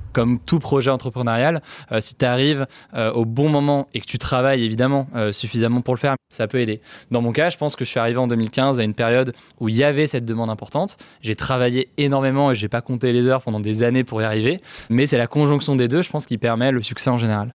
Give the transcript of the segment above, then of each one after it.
comme tout projet entrepreneurial, si tu arrives au bon moment et que tu travailles évidemment suffisamment pour le faire, ça peut aider. Dans mon cas, je pense que je suis arrivé en 2015 à une période où il y avait cette demande importante. J'ai travaillé énormément et je n'ai pas compté les heures pendant des années pour y arriver. Mais c'est la conjonction des deux, je pense, qui permet le succès en général.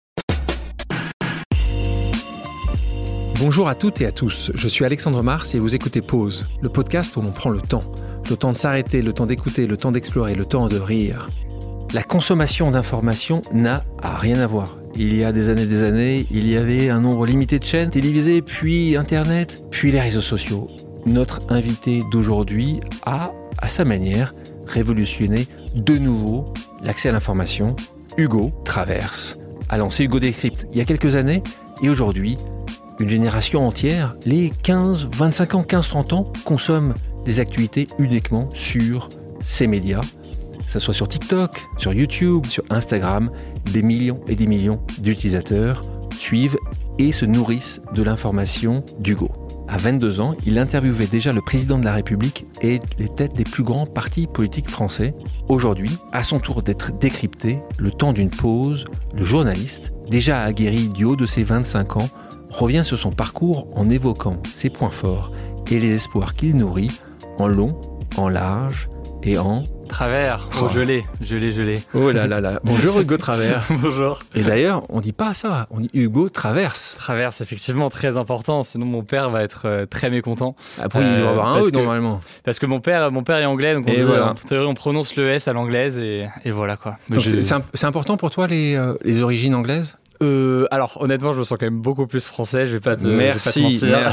Bonjour à toutes et à tous, je suis Alexandre Mars et vous écoutez Pause, le podcast où l'on prend le temps. Le temps de s'arrêter, le temps d'écouter, le temps d'explorer, le temps de rire. La consommation d'informations n'a rien à voir. Il y a des années, il y avait un nombre limité de chaînes télévisées, puis Internet, puis les réseaux sociaux. Notre invité d'aujourd'hui a, à sa manière, révolutionné de nouveau l'accès à l'information. Hugo Traverse a lancé Hugo Décrypte il y a quelques années et aujourd'hui, une génération entière, les 15, 25 ans, 15, 30 ans, consomment des actualités uniquement sur ces médias. Que ce soit sur TikTok, sur YouTube, sur Instagram, des millions et des millions d'utilisateurs suivent et se nourrissent de l'information d'Hugo. À 22 ans, il interviewait déjà le président de la République et les têtes des plus grands partis politiques français. Aujourd'hui, à son tour d'être décrypté, le temps d'une pause, le journaliste, déjà aguerri du haut de ses 25 ans, revient sur son parcours en évoquant ses points forts et les espoirs qu'il nourrit en long, en large et en... Travers, je l'ai. Oh là là là, bonjour Hugo Travers. Bonjour. Et d'ailleurs, on dit pas ça, on dit Hugo Traverse. Traverse, effectivement, très important, sinon mon père va être très mécontent. Après, il doit avoir un E normalement. Parce que mon père est anglais, donc en théorie, on prononce le S à l'anglaise et voilà quoi. Donc, c'est important pour toi les origines anglaises ? Alors honnêtement, je me sens quand même beaucoup plus français. Je vais pas te Merci.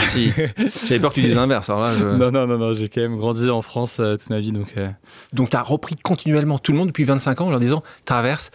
J'avais peur que tu dises l'inverse. Alors là, Non. J'ai quand même grandi en France toute ma vie, donc. Donc t'as repris continuellement tout le monde depuis 25 ans en leur disant traverse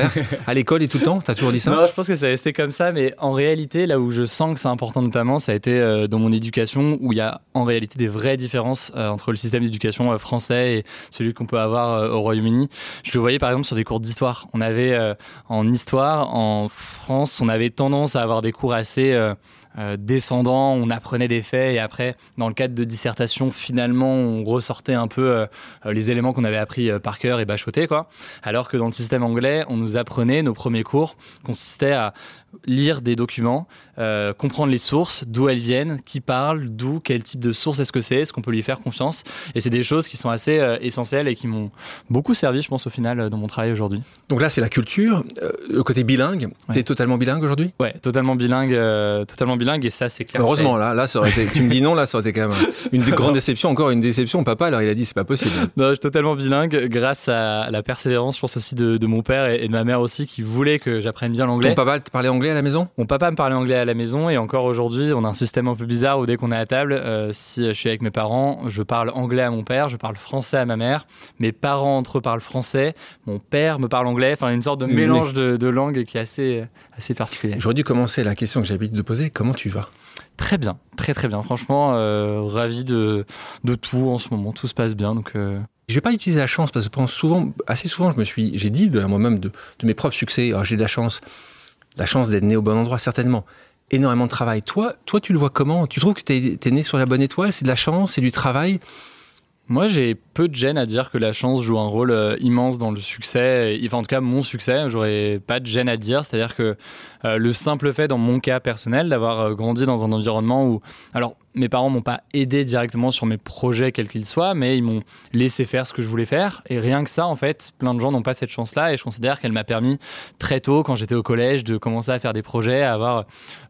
à l'école et tout le temps. T'as toujours dit ça ? Non, je pense que ça est resté comme ça, mais en réalité, là où je sens que c'est important notamment, ça a été dans mon éducation où il y a en réalité des vraies différences entre le système d'éducation français et celui qu'on peut avoir au Royaume-Uni. Je le voyais par exemple sur des cours d'histoire. On avait en histoire en France, on avait tendance à avoir des cours assez descendants, on apprenait des faits et après, dans le cadre de dissertation, finalement, on ressortait un peu les éléments qu'on avait appris par cœur et bachotés, quoi. Alors que dans le système anglais, on nous apprenait, nos premiers cours consistaient à lire des documents, comprendre les sources, d'où elles viennent, qui parle, d'où, quel type de source est-ce qu'on peut lui faire confiance. Et c'est des choses qui sont assez essentielles et qui m'ont beaucoup servi, je pense, au final, dans mon travail aujourd'hui. Donc là, c'est la culture, le côté bilingue. Ouais. T'es totalement bilingue aujourd'hui ? Ouais, totalement bilingue, et ça, c'est clair. Heureusement, là, ça aurait été, tu me dis non, là, ça aurait été quand même une grande déception, encore une déception. Papa, alors il a dit, c'est pas possible. Non, je suis totalement bilingue grâce à la persévérance, je pense aussi de mon père et de ma mère aussi, qui voulaient que j'apprenne bien l'anglais. Ton papa te parlait anglais à la maison ? Mon papa me parlait anglais à la maison et encore aujourd'hui, on a un système un peu bizarre où dès qu'on est à table, si je suis avec mes parents, je parle anglais à mon père, je parle français à ma mère, mes parents entre eux parlent français, mon père me parle anglais, enfin une sorte de mélange de langues qui est assez particulier. J'aurais dû commencer la question que j'ai l'habitude de poser, comment tu vas ? Très bien, très bien, franchement, ravi de tout en ce moment, tout se passe bien, donc... Je vais pas utiliser la chance parce que assez souvent, j'ai dit à moi-même de mes propres succès, j'ai de la chance d'être né au bon endroit, certainement. Énormément de travail. Toi, tu le vois comment ? Tu trouves que t'es né sur la bonne étoile ? C'est de la chance ? C'est du travail ? Moi, j'ai peu de gêne à dire que la chance joue un rôle immense dans le succès. Enfin, en tout cas, mon succès, j'aurais pas de gêne à dire. C'est-à-dire que le simple fait, dans mon cas personnel, d'avoir grandi dans un environnement où... Alors, mes parents m'ont pas aidé directement sur mes projets, quels qu'ils soient, mais ils m'ont laissé faire ce que je voulais faire. Et rien que ça, en fait, plein de gens n'ont pas cette chance-là. Et je considère qu'elle m'a permis très tôt, quand j'étais au collège, de commencer à faire des projets, à avoir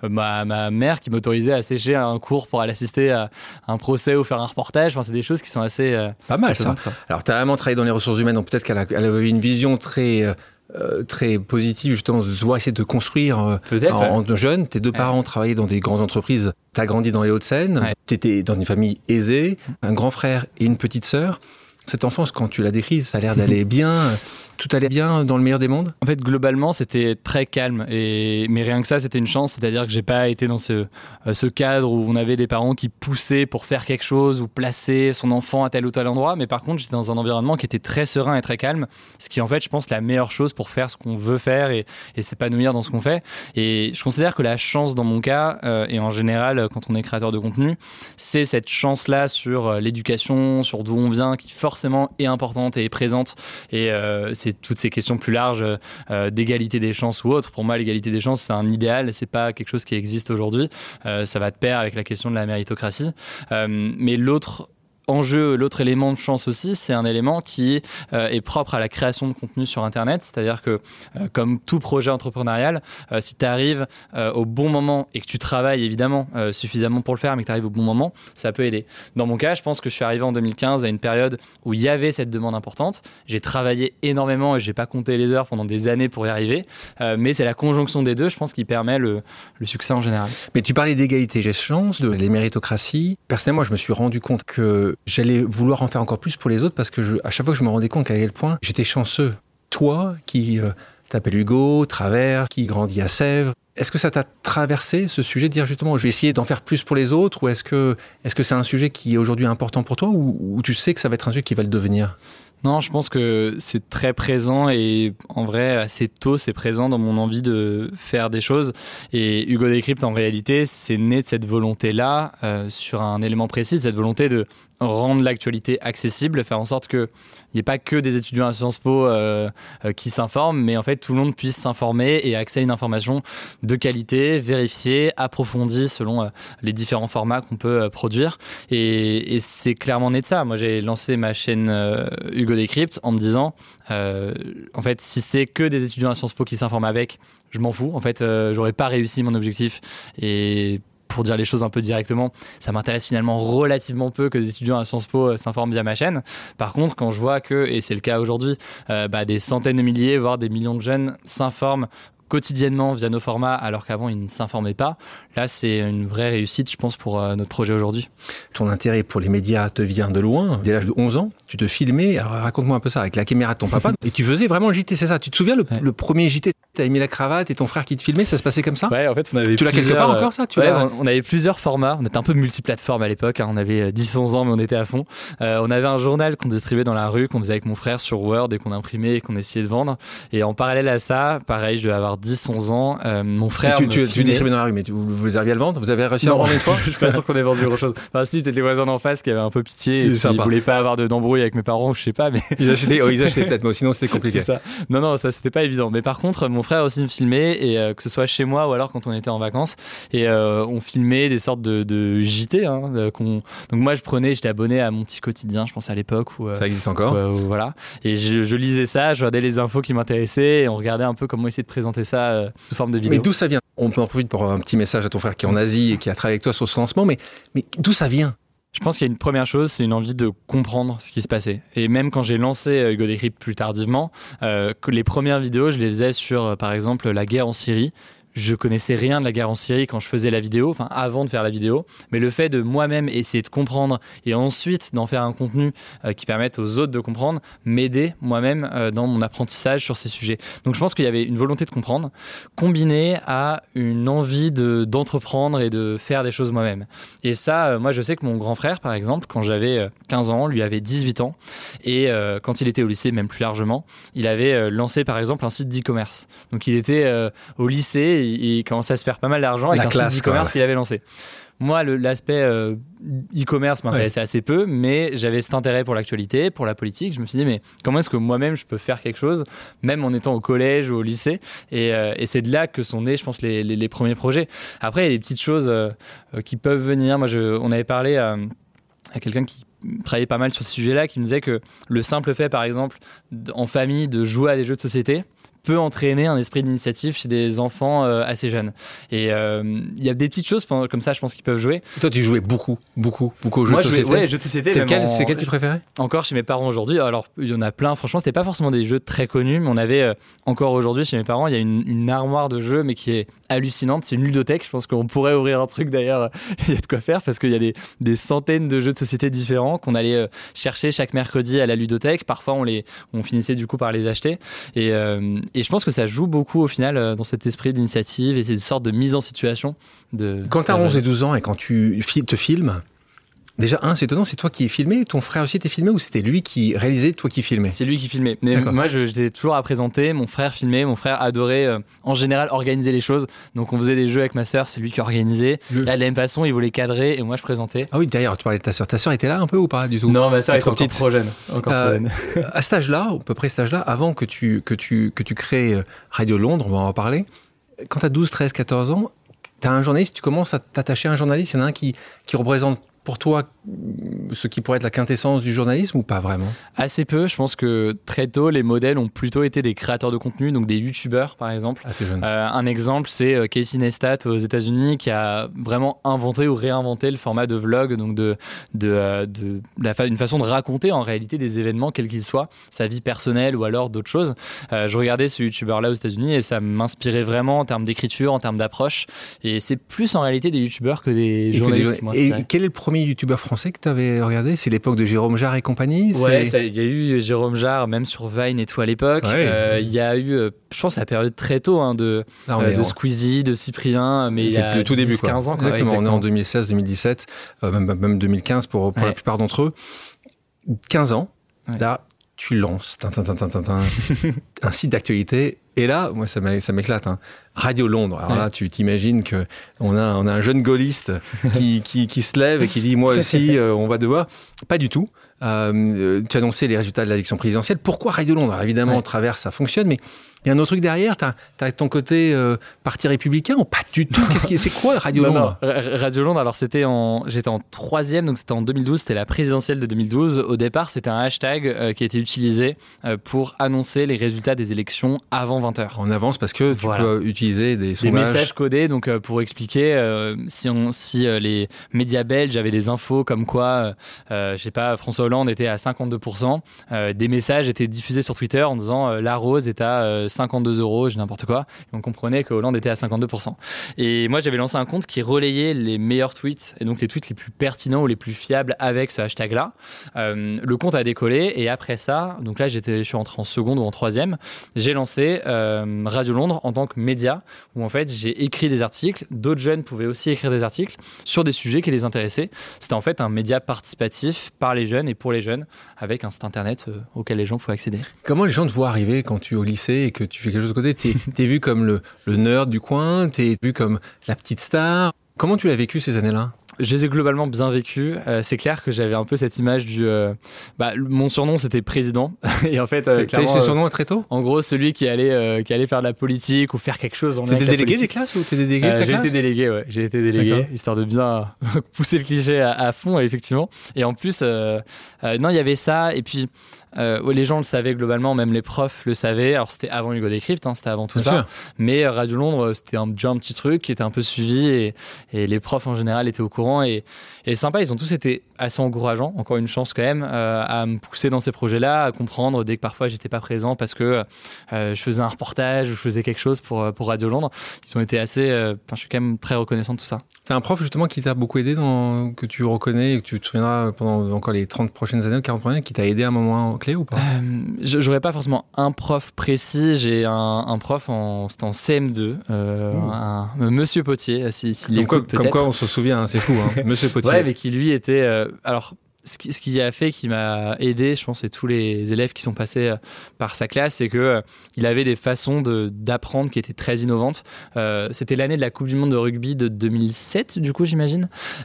ma mère qui m'autorisait à sécher un cours pour aller assister à un procès ou faire un reportage. Enfin, c'est des choses qui sont assez... pas mal, ça. Alors, tu as vraiment travaillé dans les ressources humaines, donc peut-être qu'elle avait une vision très positive, justement, de devoir essayer de construire en jeune. Tes deux parents travaillaient dans des grandes entreprises. Tu as grandi dans les Hauts-de-Seine. Tu étais dans une famille aisée, un grand frère et une petite sœur. Cette enfance, quand tu la décris, ça a l'air d'aller bien. Tout allait bien dans le meilleur des mondes ? En fait, globalement, c'était très calme. Mais rien que ça, c'était une chance. C'est-à-dire que j'ai pas été dans ce cadre où on avait des parents qui poussaient pour faire quelque chose ou placer son enfant à tel ou tel endroit. Mais par contre, j'étais dans un environnement qui était très serein et très calme. Ce qui est en fait, je pense, la meilleure chose pour faire ce qu'on veut faire et s'épanouir dans ce qu'on fait. Et je considère que la chance, dans mon cas, et en général, quand on est créateur de contenu, c'est cette chance-là sur l'éducation, sur d'où on vient, qui forcément forcément est importante et est présente. Et c'est toutes ces questions plus larges d'égalité des chances ou autre. Pour moi, l'égalité des chances, c'est un idéal, c'est pas quelque chose qui existe aujourd'hui. Ça va de pair avec la question de la méritocratie. Mais l'autre élément de chance aussi, c'est un élément qui est propre à la création de contenu sur Internet. C'est-à-dire que, comme tout projet entrepreneurial, si tu arrives au bon moment et que tu travailles évidemment suffisamment pour le faire, mais que tu arrives au bon moment, ça peut aider. Dans mon cas, je pense que je suis arrivé en 2015 à une période où il y avait cette demande importante. J'ai travaillé énormément et je n'ai pas compté les heures pendant des années pour y arriver. Mais c'est la conjonction des deux, je pense, qui permet le succès en général. Mais tu parlais d'égalité des chances, de la méritocratie. Personnellement, je me suis rendu compte que j'allais vouloir en faire encore plus pour les autres parce que à chaque fois que je me rendais compte à quel point j'étais chanceux. Toi, qui t'appelles Hugo, Travers, qui grandit à Sèvres, est-ce que ça t'a traversé ce sujet de dire justement je vais essayer d'en faire plus pour les autres, ou est-ce que c'est un sujet qui est aujourd'hui important pour toi, ou tu sais que ça va être un sujet qui va le devenir ? Non, je pense que c'est très présent et en vrai, assez tôt, c'est présent dans mon envie de faire des choses. Et Hugo Décrypte, en réalité, c'est né de cette volonté-là, sur un élément précis, de cette volonté de rendre l'actualité accessible, faire en sorte qu'il n'y ait pas que des étudiants à Sciences Po qui s'informent, mais en fait tout le monde puisse s'informer et accéder à une information de qualité, vérifiée, approfondie selon les différents formats qu'on peut produire. Et c'est clairement né de ça. Moi, j'ai lancé ma chaîne Hugo Décrypte en me disant, en fait, si c'est que des étudiants à Sciences Po qui s'informent avec, je m'en fous. En fait, j'aurais pas réussi mon objectif. Et pour dire les choses un peu directement, ça m'intéresse finalement relativement peu que des étudiants à Sciences Po s'informent via ma chaîne. Par contre, quand je vois que, et c'est le cas aujourd'hui, des centaines de milliers, voire des millions de jeunes s'informent quotidiennement via nos formats, alors qu'avant ils ne s'informaient pas. Là, c'est une vraie réussite, je pense, pour notre projet aujourd'hui. Ton intérêt pour les médias te vient de loin. Dès l'âge de 11 ans, tu te filmais. Alors raconte-moi un peu ça, avec la caméra de ton papa. Et tu faisais vraiment le JT, c'est ça? Tu te souviens le premier JT? Tu as mis la cravate et ton frère qui te filmait, ça se passait comme ça? Ouais, en fait, on avait tu l'as quelque part encore, ça? On avait plusieurs formats. On était un peu multiplateforme à l'époque. On avait 10-11 ans, mais on était à fond. On avait un journal qu'on distribuait dans la rue, qu'on faisait avec mon frère sur Word et qu'on imprimait et qu'on essayait de vendre. Et en parallèle à ça, pareil, je devais avoir 10-11 ans. Mon frère. Tu distribuais dans la rue, mais vous arriviez à le vendre? Vous avez réussi à le vendre une fois? Je suis pas sûr qu'on ait vendu grand-chose. Enfin, si, peut-être les voisins d'en face qui avaient un peu pitié et qui voulaient pas avoir d'embrouille avec mes parents, je sais pas. Mais... Ils achetaient peut-être, mais sinon c'était compliqué. C'est ça. Non, ça c'était pas évident. Mais par contre, mon frère aussi me filmait, et que ce soit chez moi ou alors quand on était en vacances, et on filmait des sortes de JT. Donc moi, j'étais abonné à Mon Petit Quotidien, je pense à l'époque. Ça existe encore. Voilà. Et je lisais ça, je regardais les infos qui m'intéressaient, et on regardait un peu comment essayer de présenter ça sous forme de vidéo. Mais d'où ça vient? On peut en profiter pour avoir un petit message à ton frère qui est en Asie et qui a travaillé avec toi sur ce lancement, mais d'où ça vient? Je pense qu'il y a une première chose, c'est une envie de comprendre ce qui se passait. Et même quand j'ai lancé Hugo Décrypte plus tardivement, que les premières vidéos, je les faisais sur, par exemple, la guerre en Syrie. Je connaissais rien de la guerre en Syrie quand je faisais la vidéo, enfin avant de faire la vidéo, mais le fait de moi-même essayer de comprendre et ensuite d'en faire un contenu qui permette aux autres de comprendre, m'aidait moi-même dans mon apprentissage sur ces sujets. Donc je pense qu'il y avait une volonté de comprendre, combinée à une envie d'entreprendre et de faire des choses moi-même. Et ça, moi je sais que mon grand frère, par exemple, quand j'avais 15 ans, lui avait 18 ans, et quand il était au lycée, même plus largement, il avait lancé par exemple un site d'e-commerce. Donc il était au lycée, il commençait à se faire pas mal d'argent avec un site d'e-commerce qu'il avait lancé. Moi, l'aspect e-commerce m'intéressait assez peu, mais j'avais cet intérêt pour l'actualité, pour la politique. Je me suis dit, mais comment est-ce que moi-même je peux faire quelque chose, même en étant au collège ou au lycée? Et c'est de là que sont nés, je pense, les premiers projets. Après, il y a des petites choses qui peuvent venir. Moi, on avait parlé à quelqu'un qui travaillait pas mal sur ce sujet-là, qui me disait que le simple fait, par exemple, en famille, de jouer à des jeux de société peut entraîner un esprit d'initiative chez des enfants assez jeunes. Et il y a des petites choses comme ça, je pense, qui peuvent jouer. Et toi, tu jouais beaucoup aux jeux de société. Ouais, jeux de société. C'est lequel tu préférais? Encore chez mes parents aujourd'hui. Alors, il y en a plein. Franchement, c'était pas forcément des jeux très connus, mais on avait encore aujourd'hui chez mes parents, il y a une armoire de jeux, mais qui est hallucinante. C'est une ludothèque. Je pense qu'on pourrait ouvrir un truc d'ailleurs. Il y a de quoi faire parce qu'il y a des centaines de jeux de société différents qu'on allait chercher chaque mercredi à la ludothèque. Parfois, on finissait du coup par les acheter. Et je pense que ça joue beaucoup au final dans cet esprit d'initiative et c'est une sorte de mise en situation. Quand tu as 11 et 12 ans et quand tu te filmes, Déjà, c'est étonnant, c'est toi qui filmais, ton frère aussi était filmé ou c'était lui qui réalisait, toi qui filmais? C'est lui qui filmait. Mais moi, j'étais toujours à présenter, mon frère filmait, mon frère adorait en général organiser les choses. Donc on faisait des jeux avec ma sœur, c'est lui qui organisait. Là, de la même façon, il voulait cadrer et moi je présentais. Ah oui, d'ailleurs, tu parlais de ta sœur. Ta sœur était là un peu ou pas du tout? Non, ma sœur était encore trop jeune. À cet âge-là, à peu près cet âge-là, avant que tu crées Radio Londres, on va en reparler, quand tu as 12, 13, 14 ans, tu as un journaliste, tu commences à t'attacher à un journaliste, il y en a un qui représente pour toi ce qui pourrait être la quintessence du journalisme ou pas vraiment? Assez peu. Je pense que très tôt, les modèles ont plutôt été des créateurs de contenu, donc des youtubeurs par exemple. Assez jeune. Un exemple, c'est Casey Neistat aux États-Unis qui a vraiment inventé ou réinventé le format de vlog, donc une façon de raconter en réalité des événements quels qu'ils soient, sa vie personnelle ou alors d'autres choses. Je regardais ce youtubeur-là aux États-Unis et ça m'inspirait vraiment en termes d'écriture, en termes d'approche. Et c'est plus en réalité des youtubeurs que des journalistes qui m'inspiraient. Et quel est le premier youtubeur français que tu avais regardé? C'est l'époque de Jérôme Jarre et compagnie? Ouais, il y a eu Jérôme Jarre, même sur Vine et tout à l'époque. Il y a eu, je pense, à la période très tôt de Squeezie, de Cyprien, mais il y a le tout début, 15 ans. Exactement, on est en 2016, 2017, même 2015 pour la plupart d'entre eux. 15 ans, là, tu lances un site d'actualité. Et là, moi, ça m'éclate. Radio Londres. Alors là, tu t'imagines qu'on a un jeune gaulliste qui se lève et qui dit « Moi aussi, on va devoir ». Pas du tout. Tu annonçais les résultats de l'élection présidentielle. Pourquoi Radio Londres? Alors, évidemment, au travers, ça fonctionne, mais il y a un autre truc derrière. T'as ton côté parti républicain ou pas du tout? C'est quoi Radio Londres? Radio Londres, alors j'étais en 3e, donc c'était en 2012, c'était la présidentielle de 2012. Au départ, c'était un hashtag qui a été utilisé pour annoncer les résultats des élections avant 20h. En avance, parce que tu peux utiliser des sondages. Des messages codés, donc pour expliquer si les médias belges avaient des infos comme quoi, je sais pas, François Hollande était à 52%, des messages étaient diffusés sur Twitter en disant la rose est à 52 €, j'ai n'importe quoi. Et on comprenait que Hollande était à 52%. Et moi, j'avais lancé un compte qui relayait les meilleurs tweets, et donc les tweets les plus pertinents ou les plus fiables avec ce hashtag-là. Le compte a décollé, et après ça, donc là, je suis entré en seconde ou en 3e, j'ai lancé Radio Londres en tant que média, où en fait, j'ai écrit des articles. D'autres jeunes pouvaient aussi écrire des articles sur des sujets qui les intéressaient. C'était en fait un média participatif par les jeunes et pour les jeunes, avec un site internet auquel les gens pouvaient accéder. Comment les gens te voient arriver quand tu es au lycée et que tu fais quelque chose de côté? T'es vu comme le nerd du coin, t'es vu comme la petite star. Comment tu l'as vécu ces années-là? Je les ai globalement bien vécus. C'est clair que j'avais un peu cette image mon surnom, c'était président. Et en fait, t'as eu ce surnom très tôt? En gros, celui qui allait faire de la politique ou faire quelque chose en lien avec la délégué politique. des classes ou t'es délégué de ta classe? J'ai été délégué, histoire de bien pousser le cliché à fond, effectivement. Et en plus, non, il y avait ça. Et puis, les gens le savaient globalement, même les profs le savaient. Alors, c'était avant Hugo Décrypte, c'était avant tout ça. Mais Radio Londres, c'était déjà un petit truc qui était un peu suivi et les profs en général étaient au courant. Et sympa, ils ont tous été assez encourageants, encore une chance quand même, à me pousser dans ces projets-là, à comprendre dès que parfois j'étais pas présent parce que je faisais un reportage ou je faisais quelque chose pour Radio Londres. Ils ont été assez, je suis quand même très reconnaissant de tout ça. T'as un prof justement qui t'a beaucoup aidé, que tu reconnais et que tu te souviendras pendant encore les 30 prochaines années ou 40 prochaines années, qui t'a aidé à un moment clé ou pas? J'aurais pas forcément un prof précis. J'ai un prof c'était en CM2, un Monsieur Potier, comme quoi on se souvient, c'est fou, hein. Monsieur Potier. Ouais, mais qui lui était... alors, ce qui a fait, qui m'a aidé, je pense, et tous les élèves qui sont passés par sa classe, c'est que il avait des façons d'apprendre qui étaient très innovantes. C'était l'année de la Coupe du Monde de rugby de 2007, du coup, j'imagine.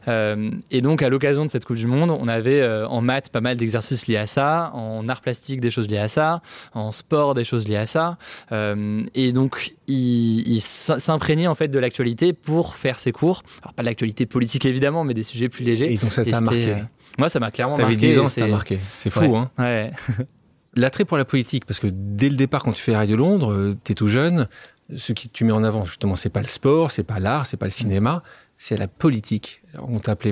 Et donc, à l'occasion de cette Coupe du Monde, on avait en maths pas mal d'exercices liés à ça, en art plastique des choses liées à ça, en sport des choses liées à ça. Et donc, il s'imprégnait en fait de l'actualité pour faire ses cours. Alors, pas de l'actualité politique évidemment, mais des sujets plus légers. Et donc, ça t'a marqué? Moi, ça m'a clairement marqué. T'avais 10 ans, ça t'a marqué. C'est fou, hein? Ouais. L'attrait pour la politique, parce que dès le départ, quand tu fais Radio Londres, t'es tout jeune, ce que tu mets en avant, justement, c'est pas le sport, c'est pas l'art, c'est pas le cinéma, c'est la politique. Alors, on t'appelle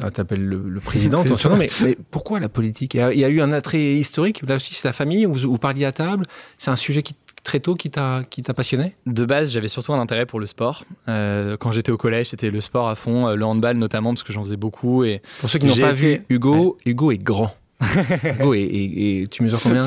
le président, ton surnom, mais pourquoi la politique? Il y a eu un attrait historique, là aussi, c'est la famille, vous parliez à table, c'est un sujet très tôt qui t'a passionné? De base, j'avais surtout un intérêt pour le sport. Quand j'étais au collège, c'était le sport à fond, le handball notamment, parce que j'en faisais beaucoup. Et pour ceux qui n'ont pas vu Hugo, Hugo est grand. Oh, et tu mesures combien?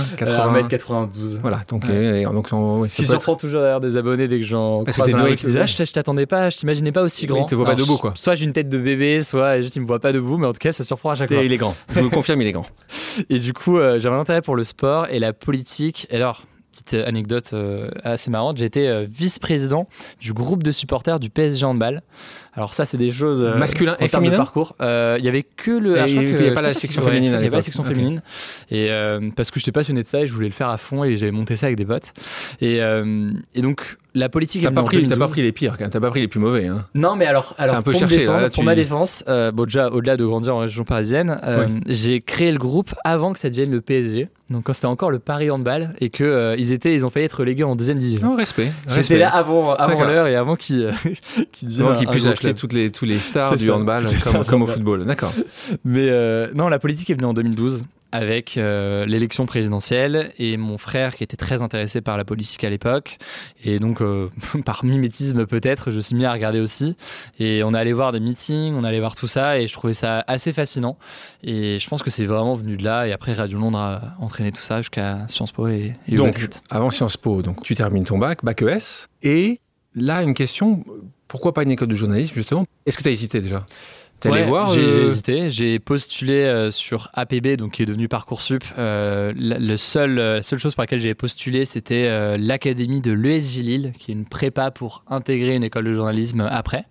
1m92. Voilà, donc, Ce qui surprend toujours d'ailleurs des abonnés dès que j'en parce croise que tes un doigts, qui disent je t'attendais pas, je t'imaginais pas aussi grand. Il te voit pas debout, quoi. Soit j'ai une tête de bébé, soit juste il me voit pas debout, mais en tout cas ça surprend à chaque fois. Il est grand, je me confirme, il est grand. Et du coup, j'avais un intérêt pour le sport et la politique. Et alors, petite anecdote assez marrante, j'ai été vice-président du groupe de supporters du PSG Handball. Alors ça, c'est des choses masculin et en termes de féminin. Parcours. Il y avait que le. Il n'y a pas la section féminine. Il n'y avait pas la section féminine. Et parce que j'étais passionné de ça et je voulais le faire à fond et j'avais monté ça avec des potes. Et donc la politique. T'as pas pris les pires, t'as pas pris les plus mauvais. Hein. Non, mais alors c'est un peu cherché, pour ma défense, déjà au-delà de grandir en région parisienne, j'ai créé le groupe avant que ça devienne le PSG. Donc quand c'était encore le Paris Handball et que ils ont failli être relégués en deuxième division. Oh, respect. J'étais là avant l'heure et avant qu'ils deviennent qu'ils puissent acheter tous les stars du handball comme au football. D'accord. Mais non, la politique est venue en 2012 avec l'élection présidentielle et mon frère qui était très intéressé par la politique à l'époque. Et donc, par mimétisme peut-être, je me suis mis à regarder aussi. Et on est allé voir des meetings, on est allé voir tout ça et je trouvais ça assez fascinant. Et je pense que c'est vraiment venu de là. Et après, Radio Londres a entraîné tout ça jusqu'à Sciences Po et donc, avant Sciences Po, donc, tu termines ton bac ES. Et là, une question, pourquoi pas une école de journalisme justement? Est-ce que tu as hésité déjà? J'ai hésité, j'ai postulé sur APB, donc qui est devenu Parcoursup. La seule chose pour laquelle j'ai postulé, c'était l'académie de l'ESJ Lille, qui est une prépa pour intégrer une école de journalisme après.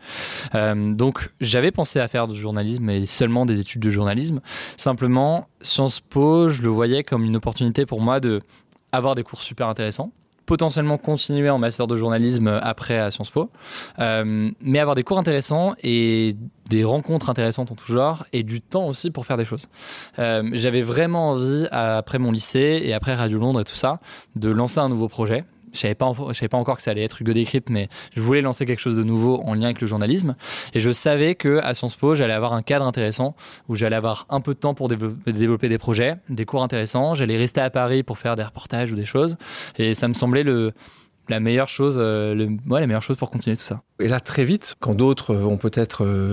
Donc j'avais pensé à faire du journalisme et seulement des études de journalisme. Simplement, Sciences Po, je le voyais comme une opportunité pour moi de avoir des cours super intéressants, potentiellement continuer en master de journalisme après à Sciences Po, mais avoir des cours intéressants et des rencontres intéressantes en tout genre et du temps aussi pour faire des choses. J'avais vraiment envie, après mon lycée et après Radio Londres et tout ça, de lancer un nouveau projet. Je savais pas encore que ça allait être Hugo Décrypte, mais je voulais lancer quelque chose de nouveau en lien avec le journalisme. Et je savais qu'à Sciences Po, j'allais avoir un cadre intéressant où j'allais avoir un peu de temps pour développer des projets, des cours intéressants. J'allais rester à Paris pour faire des reportages ou des choses. Et ça me semblait la meilleure chose pour continuer tout ça. Et là, très vite, quand d'autres vont peut-être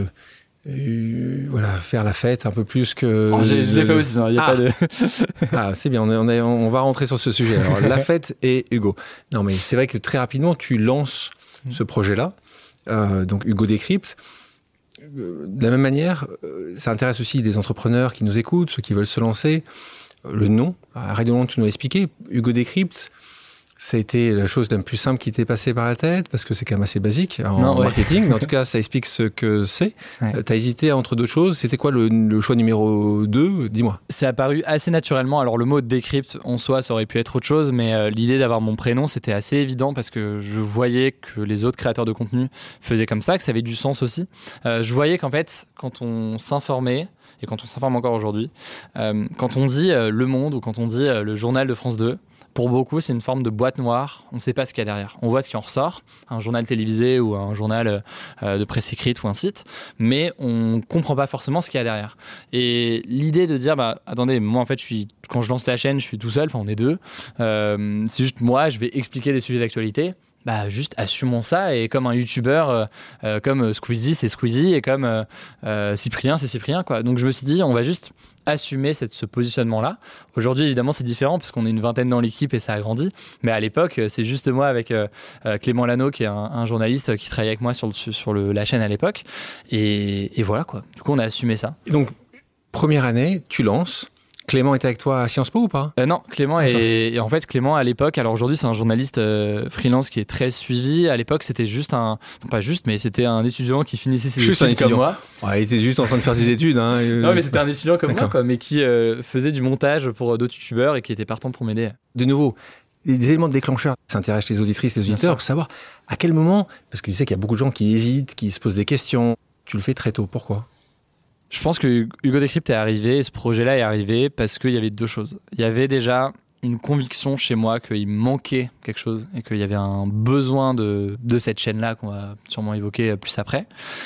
faire la fête un peu plus que... Je l'ai fait aussi, il n'y a pas de... c'est bien, on va rentrer sur ce sujet. Alors, la fête et Hugo. Non, mais c'est vrai que très rapidement, tu lances ce projet-là, donc Hugo Décrypte. De la même manière, ça intéresse aussi des entrepreneurs qui nous écoutent, ceux qui veulent se lancer. Le nom, à Radio Londres, tu nous l'as expliqué, Hugo Décrypte, ça a été la chose la plus simple qui t'est passée par la tête, parce que c'est quand même assez basique en marketing, mais en tout cas, ça explique ce que c'est. Ouais. Tu as hésité entre deux choses. C'était quoi le choix numéro 2? Dis-moi. C'est apparu assez naturellement. Alors, le mot décrypte, en soi, ça aurait pu être autre chose, mais l'idée d'avoir mon prénom, c'était assez évident parce que je voyais que les autres créateurs de contenu faisaient comme ça, que ça avait du sens aussi. Je voyais qu'en fait, quand on s'informait, et quand on s'informe encore aujourd'hui, quand on dit Le Monde ou quand on dit le journal de France 2, pour beaucoup, c'est une forme de boîte noire. On ne sait pas ce qu'il y a derrière. On voit ce qui en ressort, un journal télévisé ou un journal de presse écrite ou un site, mais on ne comprend pas forcément ce qu'il y a derrière. Et l'idée de dire, attendez, moi en fait, quand je lance la chaîne, je suis tout seul, on est deux. C'est juste moi, je vais expliquer des sujets d'actualité. Juste assumons ça, et comme un youtubeur, comme Squeezie, c'est Squeezie, et comme Cyprien, c'est Cyprien, quoi. Donc je me suis dit, on va juste assumer ce positionnement-là. Aujourd'hui, évidemment, c'est différent parce qu'on est une vingtaine dans l'équipe et ça a grandi. Mais à l'époque, c'est juste moi avec Clément Lano, qui est un journaliste qui travaillait avec moi sur la chaîne à l'époque. Et voilà, quoi. Du coup, on a assumé ça. Et donc, première année, tu lances. Clément était avec toi à Sciences Po ou pas? Non, Clément et en fait Clément à l'époque, alors aujourd'hui c'est un journaliste freelance qui est très suivi. À l'époque c'était juste mais c'était un étudiant qui finissait ses études comme moi. Ouais, il était juste en train de faire ses études. Hein, non mais c'était un étudiant comme moi, quoi, mais qui faisait du montage pour d'autres youtubeurs et qui était partant pour m'aider. De nouveau, des éléments de déclencheurs, ça intéresse les auditrices, les auditeurs, pour savoir à quel moment, parce que tu sais qu'il y a beaucoup de gens qui hésitent, qui se posent des questions. Tu le fais très tôt, pourquoi? Je pense que Hugo Décrypte est arrivé, et ce projet-là est arrivé parce qu'il y avait deux choses. Il y avait déjà une conviction chez moi qu'il manquait quelque chose et qu'il y avait un besoin de cette chaîne-là qu'on va sûrement évoquer plus après.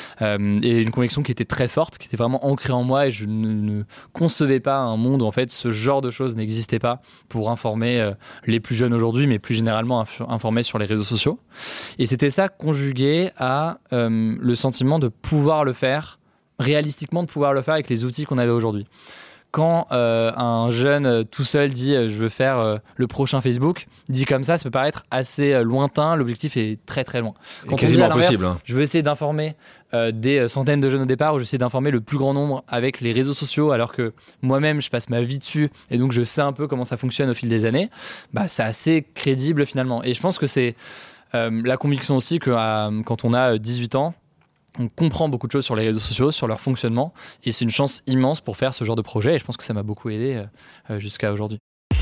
Et une conviction qui était très forte, qui était vraiment ancrée en moi, et je ne concevais pas un monde où en fait ce genre de choses n'existait pas pour informer les plus jeunes aujourd'hui, mais plus généralement informer sur les réseaux sociaux. Et c'était ça conjugué à le sentiment de pouvoir le faire, réalistiquement de pouvoir le faire avec les outils qu'on avait aujourd'hui. quand un jeune tout seul dit je veux faire le prochain Facebook, dit comme ça peut paraître assez lointain, l'objectif est très très loin. Quand on dit à l'inverse, je veux essayer d'informer des centaines de jeunes au départ, ou j'essaie d'informer le plus grand nombre avec les réseaux sociaux, alors que moi-même je passe ma vie dessus et donc je sais un peu comment ça fonctionne au fil des années, c'est assez crédible finalement. Et je pense que c'est la conviction aussi que quand on a 18 ans, on comprend beaucoup de choses sur les réseaux sociaux, sur leur fonctionnement, et c'est une chance immense pour faire ce genre de projet, et je pense que ça m'a beaucoup aidé jusqu'à aujourd'hui.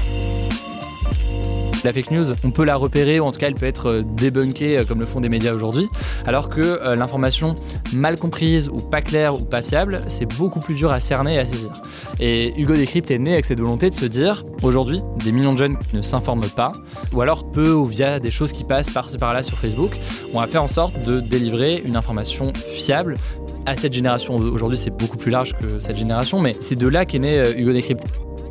La fake news, on peut la repérer, ou en tout cas elle peut être débunkée comme le font des médias aujourd'hui, alors que l'information mal comprise ou pas claire ou pas fiable, c'est beaucoup plus dur à cerner et à saisir. Et Hugo Décrypte est né avec cette volonté de se dire, aujourd'hui, des millions de jeunes qui ne s'informent pas, ou alors peu ou via des choses qui passent par-ci par-là sur Facebook, on va faire en sorte de délivrer une information fiable à cette génération. Aujourd'hui, c'est beaucoup plus large que cette génération, mais c'est de là qu'est né Hugo Décrypte.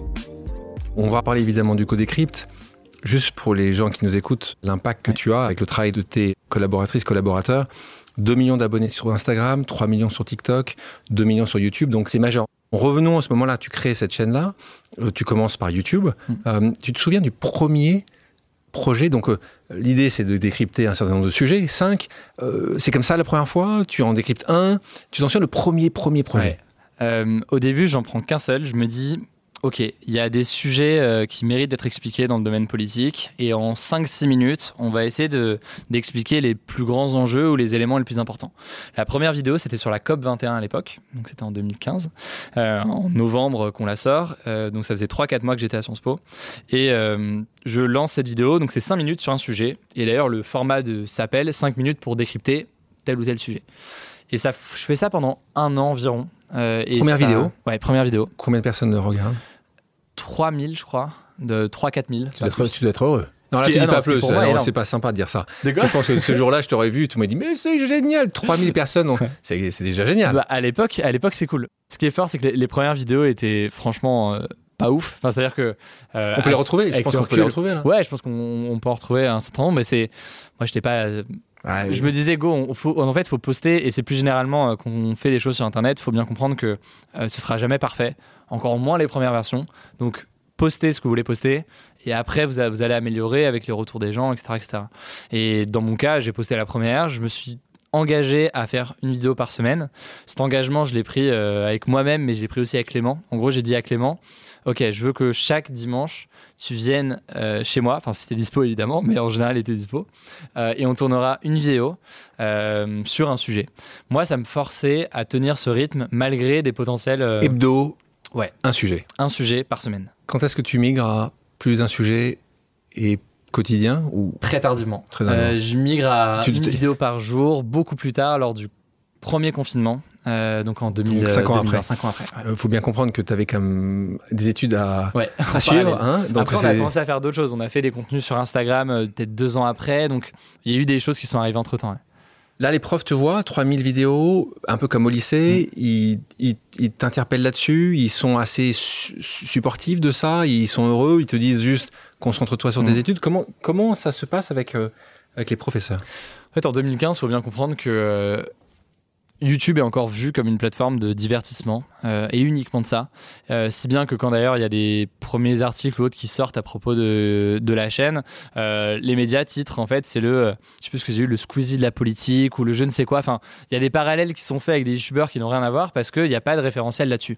On va parler évidemment d'Hugo Décrypte. Juste pour les gens qui nous écoutent, l'impact que tu as avec le travail de tes collaboratrices, collaborateurs, 2 millions d'abonnés sur Instagram, 3 millions sur TikTok, 2 millions sur YouTube, donc c'est majeur. Revenons à ce moment-là, tu crées cette chaîne-là, tu commences par YouTube. Tu te souviens du premier projet? Donc l'idée c'est de décrypter un certain nombre de sujets, 5. C'est comme ça la première fois? Tu en décryptes un? Tu t'en souviens le premier projet? Au début, j'en prends qu'un seul. Je me dis... Ok, il y a des sujets qui méritent d'être expliqués dans le domaine politique et en 5-6 minutes, on va essayer d'expliquer les plus grands enjeux ou les éléments les plus importants. La première vidéo, c'était sur la COP21 à l'époque, donc c'était en 2015, en novembre qu'on la sort, donc ça faisait 3-4 mois que j'étais à Sciences Po et je lance cette vidéo, donc c'est 5 minutes sur un sujet et d'ailleurs le format s'appelle 5 minutes pour décrypter tel ou tel sujet. Et ça, je fais ça pendant 1 an environ. Première vidéo? Ouais, première vidéo. Combien de personnes le regardent? 3000, je crois. De 3-4 000. Tu dois être heureux. Non, là, tu dis pas plus. C'est pas sympa de dire ça. Je pense que ce jour-là, je t'aurais vu, tu m'as dit, mais c'est génial, 3000 personnes. C'est déjà génial. À l'époque, c'est cool. Ce qui est fort, c'est que les premières vidéos étaient franchement pas ouf. Enfin, c'est-à-dire que. On peut les retrouver. Je pense qu'on peut les retrouver, là. Ouais, je pense qu'on peut en retrouver un certain nombre, mais moi, j'étais pas. Je me disais, en fait, il faut poster, et c'est plus généralement quand on fait des choses sur Internet, il faut bien comprendre que ce sera jamais parfait, encore moins les premières versions. Donc, postez ce que vous voulez poster, et après, vous allez améliorer avec les retours des gens, etc., etc. Et dans mon cas, j'ai posté la première, je me suis engagé à faire une vidéo par semaine. Cet engagement, je l'ai pris avec moi-même, mais je l'ai pris aussi avec Clément. En gros, j'ai dit à Clément, ok, je veux que chaque dimanche, tu viennes chez moi, enfin si t'es dispo évidemment, mais en général il était dispo, et on tournera une vidéo sur un sujet. Moi, ça me forçait à tenir ce rythme malgré des potentiels... Hebdo, ouais. Un sujet par semaine. Quand est-ce que tu migres à plus d'un sujet et quotidien ou... Très tardivement. Je migre à une vidéo par jour, beaucoup plus tard, lors du premier confinement. Donc en 5 ans après. 5 ans après. Ouais. Faut bien comprendre que tu avais quand même des études à suivre. Donc après, on a commencé à faire d'autres choses. On a fait des contenus sur Instagram peut-être 2 ans après. Donc il y a eu des choses qui sont arrivées entre-temps. Ouais. Là, les profs te voient, 3000 vidéos, un peu comme au lycée. Ils t'interpellent là-dessus. Ils sont assez supportifs de ça. Ils sont heureux. Ils te disent juste, concentre-toi sur tes études. Comment ça se passe avec les professeurs? En fait, en 2015, il faut bien comprendre que... YouTube est encore vu comme une plateforme de divertissement et uniquement de ça. Si bien que quand d'ailleurs il y a des premiers articles ou autres qui sortent à propos de la chaîne, les médias titrent en fait c'est je sais plus ce que j'ai eu, le Squeezie de la politique ou le je ne sais quoi. Enfin, il y a des parallèles qui sont faits avec des youtubeurs qui n'ont rien à voir parce qu'il n'y a pas de référentiel là-dessus.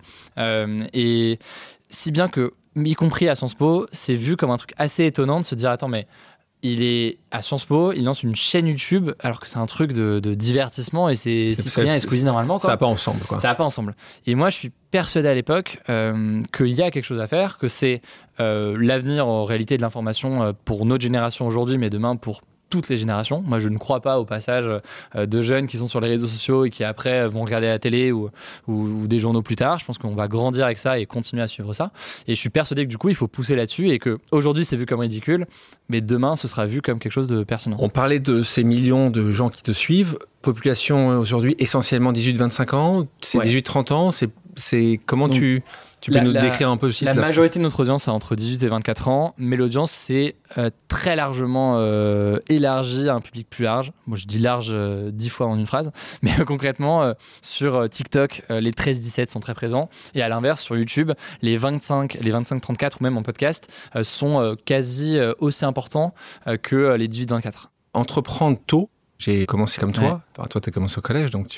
Et si bien que, y compris à Sciences Po, c'est vu comme un truc assez étonnant de se dire attends mais il est à Sciences Po, il lance une chaîne YouTube alors que c'est un truc de divertissement et c'est Cyprien et Squeezie normalement. Quoi. Ça va pas ensemble. Quoi. Ça va pas ensemble. Et moi, je suis persuadé à l'époque qu'il y a quelque chose à faire, que c'est l'avenir en réalité de l'information pour notre génération aujourd'hui, mais demain pour toutes les générations. Moi, je ne crois pas au passage de jeunes qui sont sur les réseaux sociaux et qui après vont regarder la télé ou des journaux plus tard. Je pense qu'on va grandir avec ça et continuer à suivre ça. Et je suis persuadé que du coup, il faut pousser là-dessus et que aujourd'hui, c'est vu comme ridicule, mais demain, ce sera vu comme quelque chose de pertinent. On parlait de ces millions de gens qui te suivent. Population aujourd'hui essentiellement 18-25 ans. C'est 18-30 ans. C'est comment Tu peux nous décrire un peu aussi la majorité de notre audience, c'est entre 18 et 24 ans, mais l'audience, c'est très largement élargie à un public plus large. Moi, je dis large 10 fois en une phrase, mais concrètement, sur TikTok, les 13-17 sont très présents. Et à l'inverse, sur YouTube, les 25-34 ou même en podcast sont quasi aussi importants que les 18-24. Entreprendre tôt, j'ai commencé comme toi. Ouais. Enfin, toi, tu as commencé au collège, donc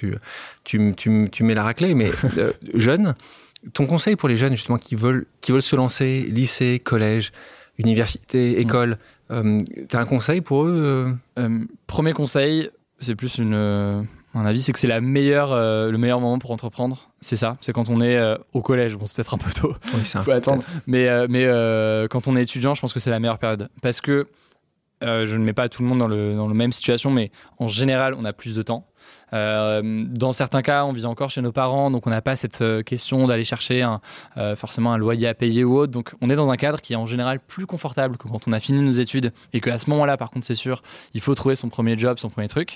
tu mets la raclée, mais jeune. Ton conseil pour les jeunes justement qui veulent se lancer, lycée, collège, université, école, t'as un conseil pour eux Premier conseil, c'est plus mon avis, c'est que c'est le meilleur moment pour entreprendre. C'est ça, c'est quand on est au collège. Bon, c'est peut-être un peu tôt, oui, c'est faut attendre. Mais quand on est étudiant, je pense que c'est la meilleure période. Parce que je ne mets pas tout le monde dans la même situation, mais en général, on a plus de temps. Dans certains cas, on vit encore chez nos parents, donc on n'a pas cette question d'aller chercher forcément un loyer à payer ou autre. Donc on est dans un cadre qui est en général plus confortable que quand on a fini nos études et qu'à ce moment-là, par contre, c'est sûr, il faut trouver son premier job, son premier truc.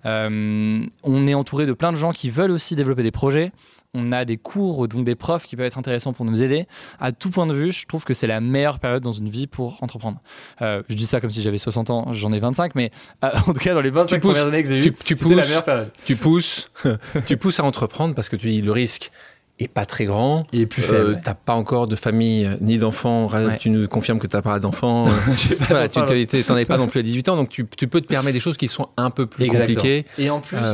On est entouré de plein de gens qui veulent aussi développer des projets. On a des cours, donc des profs qui peuvent être intéressants pour nous aider. À tout point de vue, je trouve que c'est la meilleure période dans une vie pour entreprendre. Je dis ça comme si j'avais 60 ans, j'en ai 25, mais en tout cas, dans les 25 premières années que j'ai eues, c'était la meilleure période. Tu pousses à entreprendre parce que tu dis le risque est pas très grand. Il est plus faible. T'as pas encore de famille ni d'enfants. Ouais. Tu nous confirmes que t'as pas d'enfants. Tu t'en es pas non plus à 18 ans, donc tu peux te permettre des choses qui sont un peu plus compliquées. Et en plus,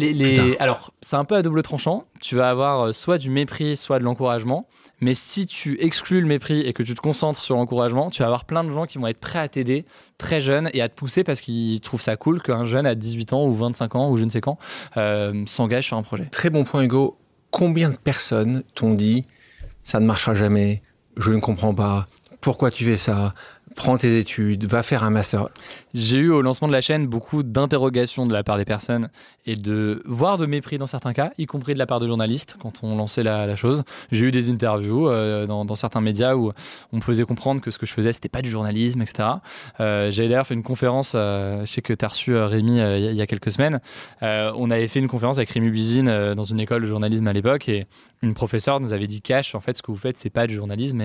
alors c'est un peu à double tranchant. Tu vas avoir soit du mépris, soit de l'encouragement. Mais si tu exclus le mépris et que tu te concentres sur l'encouragement, tu vas avoir plein de gens qui vont être prêts à t'aider très jeune et à te pousser parce qu'ils trouvent ça cool qu'un jeune à 18 ans ou 25 ans ou je ne sais quand s'engage sur un projet. Très bon point, Hugo. Combien de personnes t'ont dit « ça ne marchera jamais, je ne comprends pas, pourquoi tu fais ça ? Prends tes études, va faire un master. » J'ai eu au lancement de la chaîne beaucoup d'interrogations de la part des personnes et voire de mépris dans certains cas, y compris de la part de journalistes quand on lançait la chose. J'ai eu des interviews dans certains médias où on me faisait comprendre que ce que je faisais, c'était pas du journalisme, etc. J'avais d'ailleurs fait une conférence, je sais que tu as reçu Rémi il y a quelques semaines. On avait fait une conférence avec Rémi Buzine dans une école de journalisme à l'époque et une professeure nous avait dit cash, en fait, ce que vous faites, c'est pas du journalisme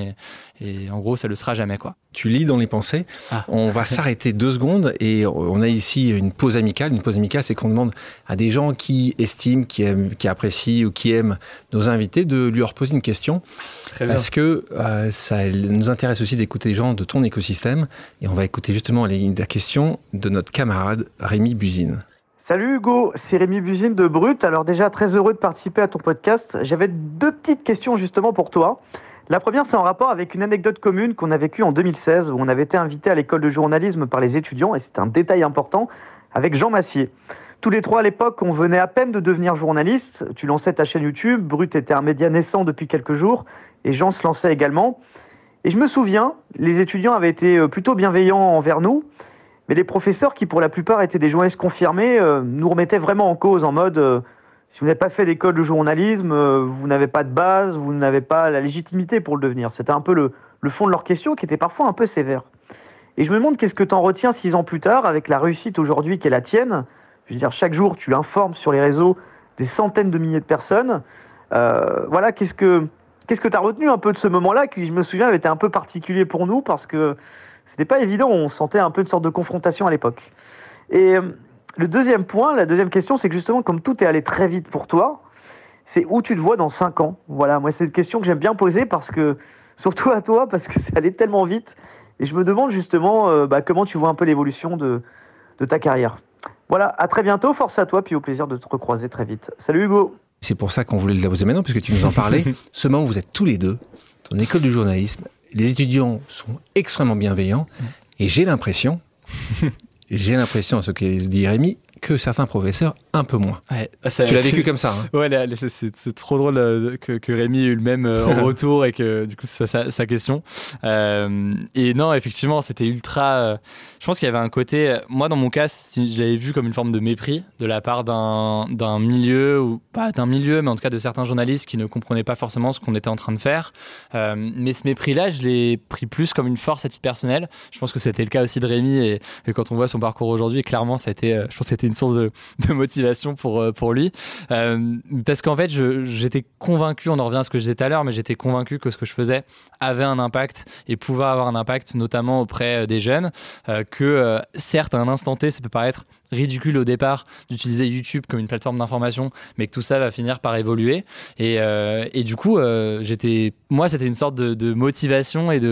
et en gros, ça le sera jamais, quoi. Tu lis dans les pensées. On va s'arrêter 2 secondes et on a ici une pause amicale. Une pause amicale, c'est qu'on demande à des gens qui estiment, qui aiment, qui apprécient ou qui aiment nos invités de leur poser une question. Très bien. Parce que ça nous intéresse aussi d'écouter les gens de ton écosystème. Et on va écouter justement la question de notre camarade Rémi Buzine. Salut Hugo, c'est Rémi Buzine de Brut. Alors déjà, très heureux de participer à ton podcast. J'avais 2 petites questions justement pour toi. La première, c'est en rapport avec une anecdote commune qu'on a vécue en 2016, où on avait été invité à l'école de journalisme par les étudiants, et c'est un détail important, avec Jean Massier. Tous les 3 à l'époque, on venait à peine de devenir journaliste. Tu lançais ta chaîne YouTube, Brut était un média naissant depuis quelques jours, et Jean se lançait également. Et je me souviens, les étudiants avaient été plutôt bienveillants envers nous, mais les professeurs, qui pour la plupart étaient des journalistes confirmés, nous remettaient vraiment en cause, en mode... si vous n'avez pas fait l'école de journalisme, vous n'avez pas de base, vous n'avez pas la légitimité pour le devenir. C'était un peu le fond de leur question qui était parfois un peu sévère. Et je me demande qu'est-ce que tu en retiens 6 ans plus tard avec la réussite aujourd'hui qui est la tienne. Je veux dire, chaque jour, tu informes sur les réseaux des centaines de milliers de personnes. Voilà, qu'est-ce que tu as retenu un peu de ce moment-là qui, je me souviens, avait été un peu particulier pour nous parce que c'était pas évident. On sentait un peu une sorte de confrontation à l'époque. Et... le deuxième point, la deuxième question, c'est que justement, comme tout est allé très vite pour toi, c'est où tu te vois dans 5 ans. Voilà, moi, c'est une question que j'aime bien poser parce que, surtout à toi, parce que c'est allé tellement vite. Et je me demande justement comment tu vois un peu l'évolution de ta carrière. Voilà, à très bientôt, force à toi, puis au plaisir de te recroiser très vite. Salut Hugo. C'est pour ça qu'on voulait le poser maintenant, puisque tu nous en parlais. Ce moment où vous êtes tous les deux dans une école du journalisme, les étudiants sont extrêmement bienveillants, et j'ai l'impression, ce que dit Rémi, que certains professeurs un peu moins. Ouais, tu l'as vécu comme ça. Hein. Ouais, c'est trop drôle que Rémi ait eu le même en retour et que du coup ça sa question. Et non, effectivement, c'était ultra Je pense qu'il y avait un côté, moi dans mon cas, je l'avais vu comme une forme de mépris de la part d'un milieu, ou pas d'un milieu, mais en tout cas de certains journalistes qui ne comprenaient pas forcément ce qu'on était en train de faire. Mais ce mépris-là, je l'ai pris plus comme une force à titre personnel. Je pense que c'était le cas aussi de Rémi, et quand on voit son parcours aujourd'hui, clairement, ça a été, je pense que c'était une source de motivation pour lui. Parce qu'en fait, j'étais convaincu, on en revient à ce que je disais tout à l'heure, mais j'étais convaincu que ce que je faisais avait un impact et pouvait avoir un impact, notamment auprès des jeunes, que certes, à un instant T, ça peut paraître ridicule au départ d'utiliser YouTube comme une plateforme d'information, mais que tout ça va finir par évoluer. Et du coup, moi, c'était une sorte de motivation et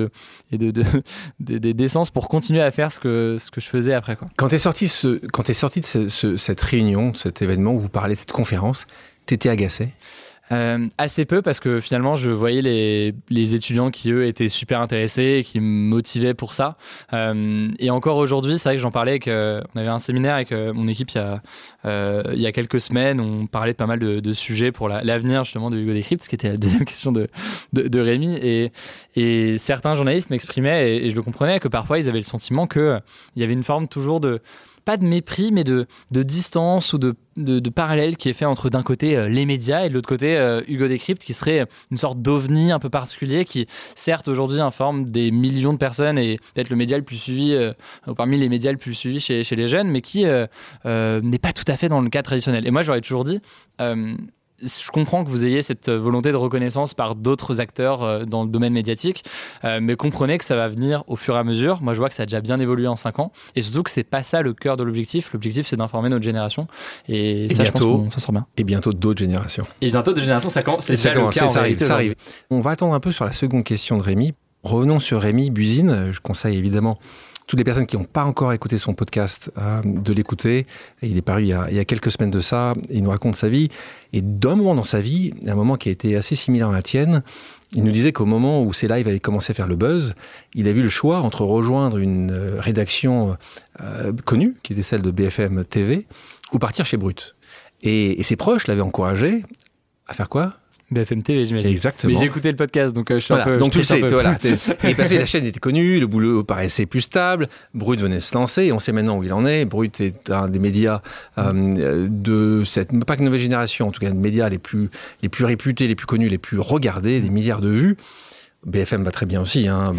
d'essence pour continuer à faire ce que je faisais après, quoi. Quand t'es sorti de cette réunion, de cet événement où vous parlez de cette conférence, t'étais agacé? Assez peu, parce que finalement je voyais les étudiants qui eux étaient super intéressés et qui me motivaient pour ça, et encore aujourd'hui c'est vrai que j'en parlais on avait un séminaire avec mon équipe il y a quelques semaines, on parlait de pas mal de sujets pour l'avenir justement de Hugo Décrypte, ce qui était la deuxième question de Rémi, et certains journalistes m'exprimaient, et je le comprenais, que parfois ils avaient le sentiment qu'il y avait une forme toujours pas de mépris, mais de distance ou de parallèle qui est fait entre d'un côté les médias et de l'autre côté Hugo Décrypte, qui serait une sorte d'ovni un peu particulier qui certes aujourd'hui informe des millions de personnes et peut-être le média le plus suivi parmi les médias le plus suivis chez les jeunes, mais qui n'est pas tout à fait dans le cas traditionnel. Et moi j'aurais toujours dit je comprends que vous ayez cette volonté de reconnaissance par d'autres acteurs dans le domaine médiatique, mais comprenez que ça va venir au fur et à mesure. Moi, je vois que ça a déjà bien évolué en 5 ans, et surtout que c'est pas ça le cœur de l'objectif. L'objectif, c'est d'informer notre génération, et ça, bientôt, je pense qu'on s'en sort bien. Et bientôt d'autres générations. Et bientôt d'autres générations, ça commence. C'est déjà le cas en réalité. Ça arrive. On va attendre un peu sur la seconde question de Rémi. Revenons sur Rémi Buzine. Je conseille évidemment toutes les personnes qui n'ont pas encore écouté son podcast de l'écouter. Il est paru il y a quelques semaines de ça. Il nous raconte sa vie. Et d'un moment dans sa vie, un moment qui a été assez similaire à la tienne, il nous disait qu'au moment où ses lives avaient commencé à faire le buzz, il a vu le choix entre rejoindre une rédaction connue, qui était celle de BFM TV, ou partir chez Brut. Et ses proches l'avaient encouragé à faire quoi ? BFM TV, j'imagine. Exactement. Mais j'ai écouté le podcast, donc je suis un peu... Donc tu le sais, voilà. Et parce que la chaîne était connue, le boulot paraissait plus stable, Brut venait de se lancer, et on sait maintenant où il en est. Brut est un des médias de cette, pas que nouvelle génération, en tout cas, des médias les plus réputés, les plus connus, les plus regardés, des milliards de vues. BFM va très bien aussi, hein.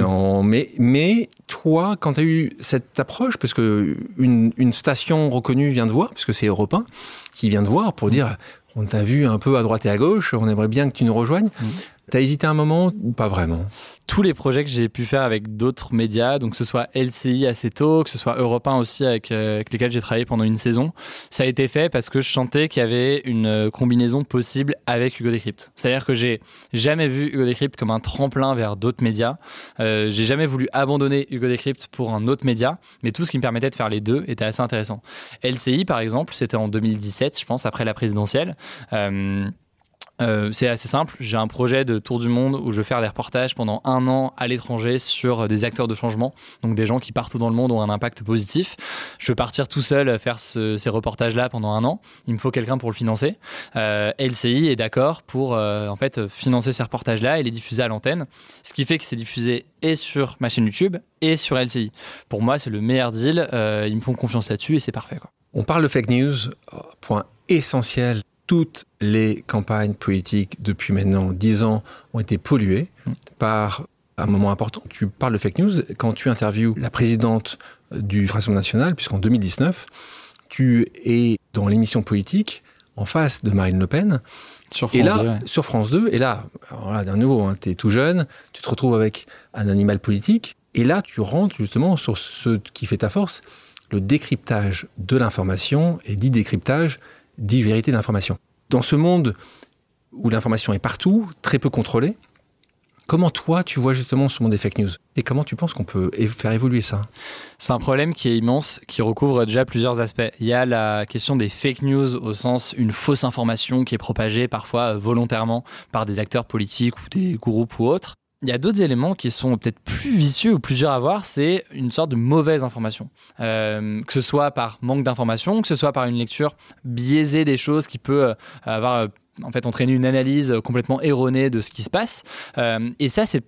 Mais toi, quand tu as eu cette approche, parce que une station reconnue vient de voir, parce que c'est Europe 1 qui vient de voir pour dire... On t'a vu un peu à droite et à gauche, on aimerait bien que tu nous rejoignes. T'as hésité un moment ou pas vraiment ? Tous les projets que j'ai pu faire avec d'autres médias, donc que ce soit LCI assez tôt, que ce soit Europe 1 aussi avec lesquels j'ai travaillé pendant une saison, ça a été fait parce que je sentais qu'il y avait une combinaison possible avec Hugo Décrypte. C'est-à-dire que j'ai jamais vu Hugo Décrypte comme un tremplin vers d'autres médias. J'ai jamais voulu abandonner Hugo Décrypte pour un autre média, mais tout ce qui me permettait de faire les deux était assez intéressant. LCI par exemple, c'était en 2017, je pense, après la présidentielle. C'est assez simple, j'ai un projet de tour du monde où je vais faire des reportages pendant 1 an à l'étranger sur des acteurs de changement, donc des gens qui partout dans le monde ont un impact positif. Je vais partir tout seul faire ces reportages-là pendant 1 an, il me faut quelqu'un pour le financer. LCI est d'accord pour en fait financer ces reportages-là et les diffuser à l'antenne, ce qui fait que c'est diffusé et sur ma chaîne YouTube et sur LCI. Pour moi, c'est le meilleur deal, ils me font confiance là-dessus et c'est parfait, quoi. On parle de fake news, point essentiel. Toutes les campagnes politiques depuis maintenant 10 ans ont été polluées par un moment important. Tu parles de fake news quand tu interviews la présidente du Rassemblement national, puisqu'en 2019, tu es dans l'émission politique en face de Marine Le Pen. Sur France 2. Et là, d'un nouveau, tu es tout jeune, tu te retrouves avec un animal politique. Et là, tu rentres justement sur ce qui fait ta force, le décryptage de l'information, et dit décryptage, dit vérité d'information. Dans ce monde où l'information est partout, très peu contrôlée, comment toi tu vois justement ce monde des fake news ? Et comment tu penses qu'on peut faire évoluer ça ? C'est un problème qui est immense, qui recouvre déjà plusieurs aspects. Il y a la question des fake news au sens une fausse information qui est propagée parfois volontairement par des acteurs politiques ou des groupes ou autres. Il y a d'autres éléments qui sont peut-être plus vicieux ou plus durs à voir, c'est une sorte de mauvaise information. Que ce soit par manque d'information, que ce soit par une lecture biaisée des choses qui peut avoir en fait entraîné une analyse complètement erronée de ce qui se passe. Et ça, c'est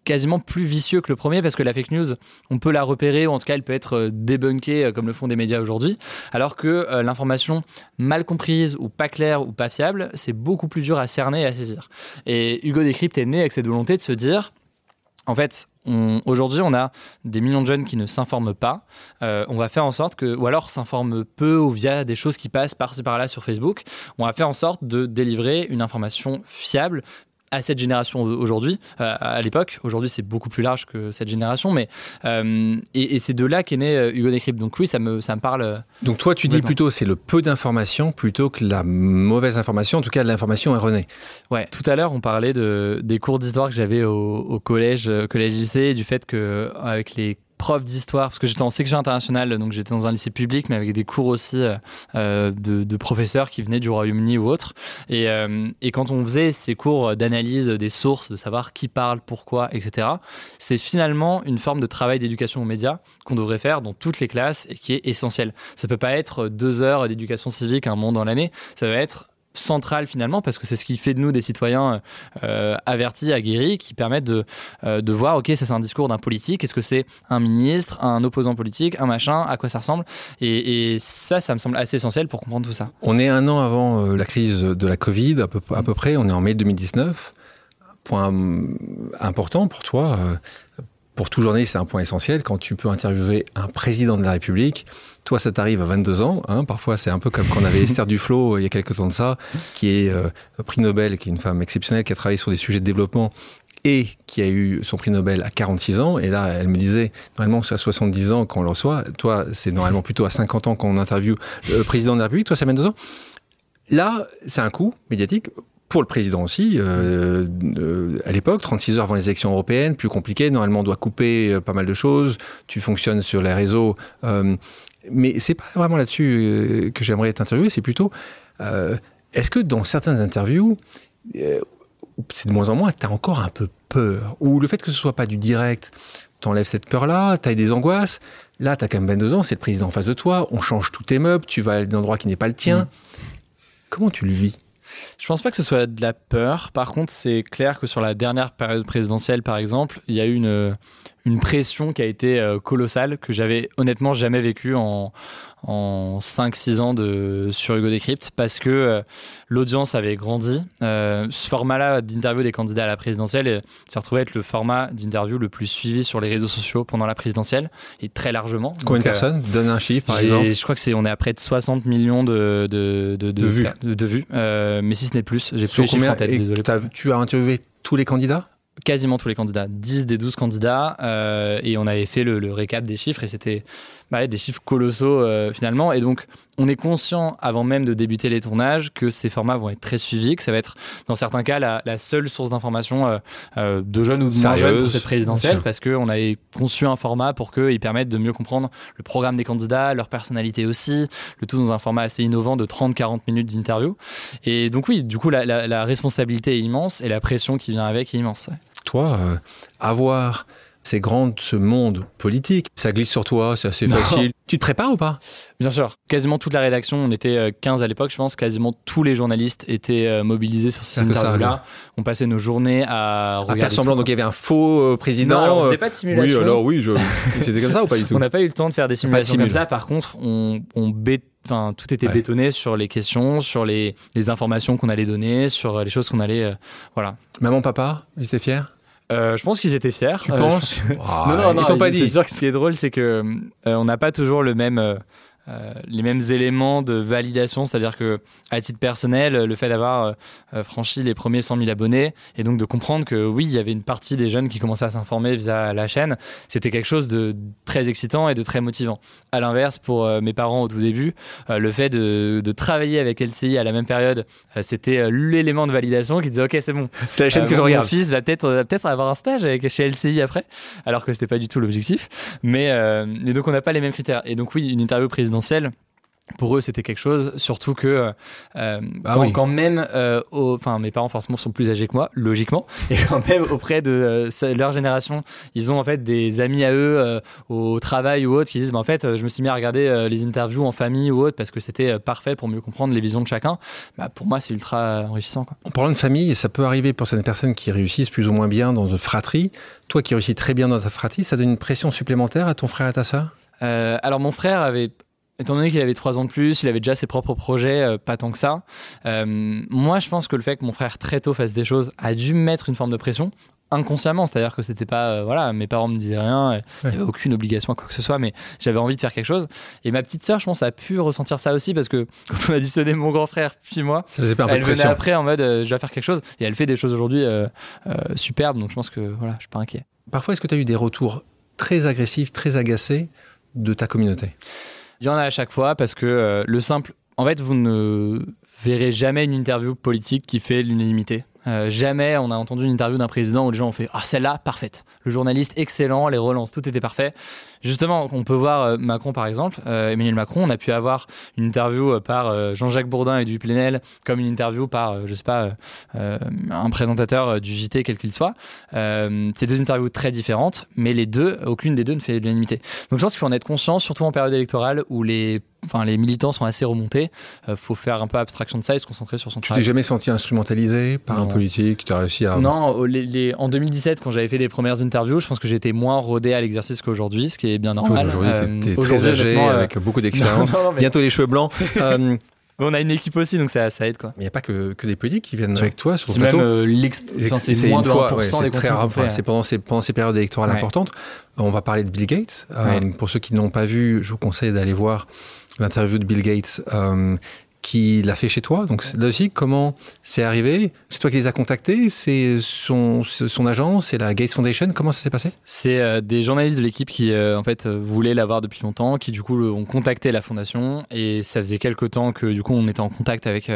quasiment plus vicieux que le premier parce que la fake news, on peut la repérer ou en tout cas elle peut être débunkée comme le font des médias aujourd'hui, alors que l'information mal comprise ou pas claire ou pas fiable, c'est beaucoup plus dur à cerner et à saisir. Et Hugo Décrypte est né avec cette volonté de se dire, en fait, aujourd'hui, on a des millions de jeunes qui ne s'informent pas. On va faire en sorte que, ou alors s'informent peu ou via des choses qui passent par-ci par-là sur Facebook. On va faire en sorte de délivrer une information fiable à cette génération aujourd'hui. À l'époque, aujourd'hui, c'est beaucoup plus large que cette génération, mais et c'est de là qu'est né Hugo Décrypte. Donc oui, ça me parle. Donc toi, tu dis plutôt c'est le peu d'informations plutôt que la mauvaise information, en tout cas l'information erronée. Ouais, tout à l'heure, on parlait des cours d'histoire que j'avais au collège lycée, du fait qu'avec les prof d'histoire, parce que j'étais en section internationale, donc j'étais dans un lycée public, mais avec des cours aussi de professeurs qui venaient du Royaume-Uni ou autre. Et quand on faisait ces cours d'analyse des sources, de savoir qui parle, pourquoi, etc., c'est finalement une forme de travail d'éducation aux médias qu'on devrait faire dans toutes les classes et qui est essentiel. Ça peut pas être 2 heures d'éducation civique un moment dans l'année, ça va être central finalement parce que c'est ce qui fait de nous des citoyens avertis, aguerris, qui permettent de voir, ok, ça c'est un discours d'un politique, est-ce que c'est un ministre, un opposant politique, un machin, à quoi ça ressemble, et ça me semble assez essentiel pour comprendre tout ça. On est 1 an avant la crise de la Covid à peu près, on est en mai 2019. Point important pour toi, pour tout journaliste, c'est un point essentiel. Quand tu peux interviewer un président de la République, toi, ça t'arrive à 22 ans. Parfois, c'est un peu comme quand on avait Esther Duflo, il y a quelques temps de ça, qui est prix Nobel, qui est une femme exceptionnelle, qui a travaillé sur des sujets de développement et qui a eu son prix Nobel à 46 ans. Et là, elle me disait, normalement, c'est à 70 ans qu'on le reçoit. Toi, c'est normalement plutôt à 50 ans qu'on interviewe le président de la République. Toi, ça 22 ans. Là, c'est un coup médiatique. Pour le président aussi, à l'époque, 36 heures avant les élections européennes, plus compliqué. Normalement, on doit couper pas mal de choses. Tu fonctionnes sur les réseaux. Mais c'est pas vraiment là-dessus que j'aimerais t'interviewer. C'est plutôt, est-ce que dans certaines interviews, c'est de moins en moins, tu as encore un peu peur? Ou le fait que ce soit pas du direct, t'enlèves cette peur-là, tu as des angoisses. Là, tu as quand même 22 ans, c'est le président en face de toi. On change tous tes meubles, tu vas à un endroit qui n'est pas le tien. Comment tu le vis? Je pense pas que ce soit de la peur. Par contre, c'est clair que sur la dernière période présidentielle, par exemple, il y a eu une pression qui a été colossale, que j'avais honnêtement jamais vécue en 5-6 ans sur Hugo Décrypte, parce que l'audience avait grandi. Ce format-là d'interview des candidats à la présidentielle s'est retrouvé être le format d'interview le plus suivi sur les réseaux sociaux pendant la présidentielle, et très largement. Combien de personnes? Donne un chiffre, par exemple. Je crois on est à près de 60 millions de vues. Mais si ce n'est plus, j'ai plus les chiffres en tête, désolé. Tu as interviewé tous les candidats? Quasiment tous les candidats, 10 des 12 candidats, et on avait fait le récap des chiffres, et c'était des chiffres colossaux finalement. Et donc on est conscient avant même de débuter les tournages que ces formats vont être très suivis, que ça va être dans certains cas la seule source d'information de jeunes ou de moins jeunes pour cette présidentielle, parce qu'on avait conçu un format pour qu'ils permettent de mieux comprendre le programme des candidats, leur personnalité aussi, le tout dans un format assez innovant de 30-40 minutes d'interview. Et donc oui, du coup la responsabilité est immense et la pression qui vient avec est immense. Ouais. Toi, avoir ce monde politique, ça glisse sur toi, c'est assez facile. Tu te prépares ou pas? Bien sûr. Quasiment toute la rédaction, on était 15 à l'époque, je pense, quasiment tous les journalistes étaient mobilisés sur ces interviews-là. On passait nos journées à faire semblant, donc il y avait un faux président. Non, alors, on faisait pas de simulation. Oui, alors oui, c'était comme ça ou pas du tout? On n'a pas eu le temps de faire des simulations comme ça. Par contre, tout était bétonné sur les questions, sur les informations qu'on allait donner, sur les choses qu'on allait... voilà. Maman, papa, ils étaient fiers? Je pense qu'ils étaient fiers. Tu penses? Non, ils t'ont pas dit. C'est sûr que ce qui est drôle, c'est que on n'a pas toujours les mêmes éléments de validation, c'est-à-dire que à titre personnel, le fait d'avoir franchi les premiers 100 000 abonnés et donc de comprendre que oui, il y avait une partie des jeunes qui commençaient à s'informer via la chaîne, c'était quelque chose de très excitant et de très motivant. À l'inverse, pour mes parents au tout début, le fait de travailler avec LCI à la même période, c'était l'élément de validation qui disait ok, c'est bon, c'est la chaîne que je regarde. Mon fils va peut-être avoir un stage chez LCI après, alors que c'était pas du tout l'objectif. Mais donc on n'a pas les mêmes critères. Et donc oui, une interview présidentielle, Pour eux, c'était quelque chose, surtout que quand même, mes parents forcément sont plus âgés que moi, logiquement, et quand même auprès de leur génération, ils ont en fait des amis à eux au travail ou autre qui disent en fait, je me suis mis à regarder les interviews en famille ou autre parce que c'était parfait pour mieux comprendre les visions de chacun. Pour moi, c'est ultra enrichissant, quoi. En parlant de famille, ça peut arriver pour certaines personnes qui réussissent plus ou moins bien dans une fratrie. Toi qui réussis très bien dans ta fratrie, ça donne une pression supplémentaire à ton frère et à ta sœur ? Alors mon frère avait... Étant donné qu'il avait 3 ans de plus, il avait déjà ses propres projets, pas tant que ça. Moi, je pense que le fait que mon frère très tôt fasse des choses a dû me mettre une forme de pression, inconsciemment. C'est-à-dire que c'était pas... mes parents me disaient rien, il n'y avait aucune obligation à quoi que ce soit, mais j'avais envie de faire quelque chose. Et ma petite sœur, je pense, a pu ressentir ça aussi, parce que quand on a additionné mon grand frère puis moi, elle venait après en mode je dois faire quelque chose, et elle fait des choses aujourd'hui superbes, donc je pense que je suis pas inquiet. Parfois, est-ce que tu as eu des retours très agressifs, très agacés de ta communauté ? Il y en a à chaque fois parce que le simple... En fait, vous ne verrez jamais une interview politique qui fait l'unanimité. Jamais on a entendu une interview d'un président où les gens ont fait « Ah, celle-là, parfaite !» Le journaliste, excellent, les relances, tout était parfait. Justement, on peut voir Macron par exemple, Emmanuel Macron, on a pu avoir une interview par Jean-Jacques Bourdin et Dupuis Plenel, comme une interview par, un présentateur du JT, quel qu'il soit. C'est 2 interviews très différentes, mais aucune des deux ne fait l'unanimité. Donc je pense qu'il faut en être conscient, surtout en période électorale où les militants sont assez remontés. Faut faire un peu abstraction de ça et se concentrer sur son travail. Tu t'es jamais senti instrumentalisé par un politique? Tu as réussi à... Non, en 2017, quand j'avais fait des premières interviews, je pense que j'étais moins rodé à l'exercice qu'aujourd'hui, ce qui est bien normal. Aujourd'hui, t'es très âgé, avec beaucoup d'expérience. Bientôt les cheveux blancs. On a une équipe aussi, donc ça aide, quoi. Il n'y a pas que des politiques qui viennent avec toi sur le plateau. C'est moins de 1% des très rare. C'est pendant ces périodes électorales importantes. On va parler de Bill Gates. Pour ceux qui ne l'ont pas vu, je vous conseille d'aller voir l'interview de Bill Gates qui l'a fait chez toi. Donc là aussi, comment c'est arrivé? C'est toi qui les as contactés? C'est son agence? C'est la Gates Foundation? Comment ça s'est passé? C'est des journalistes de l'équipe qui voulaient l'avoir depuis longtemps, qui du coup ont contacté la fondation, et ça faisait quelques temps que du coup on était en contact avec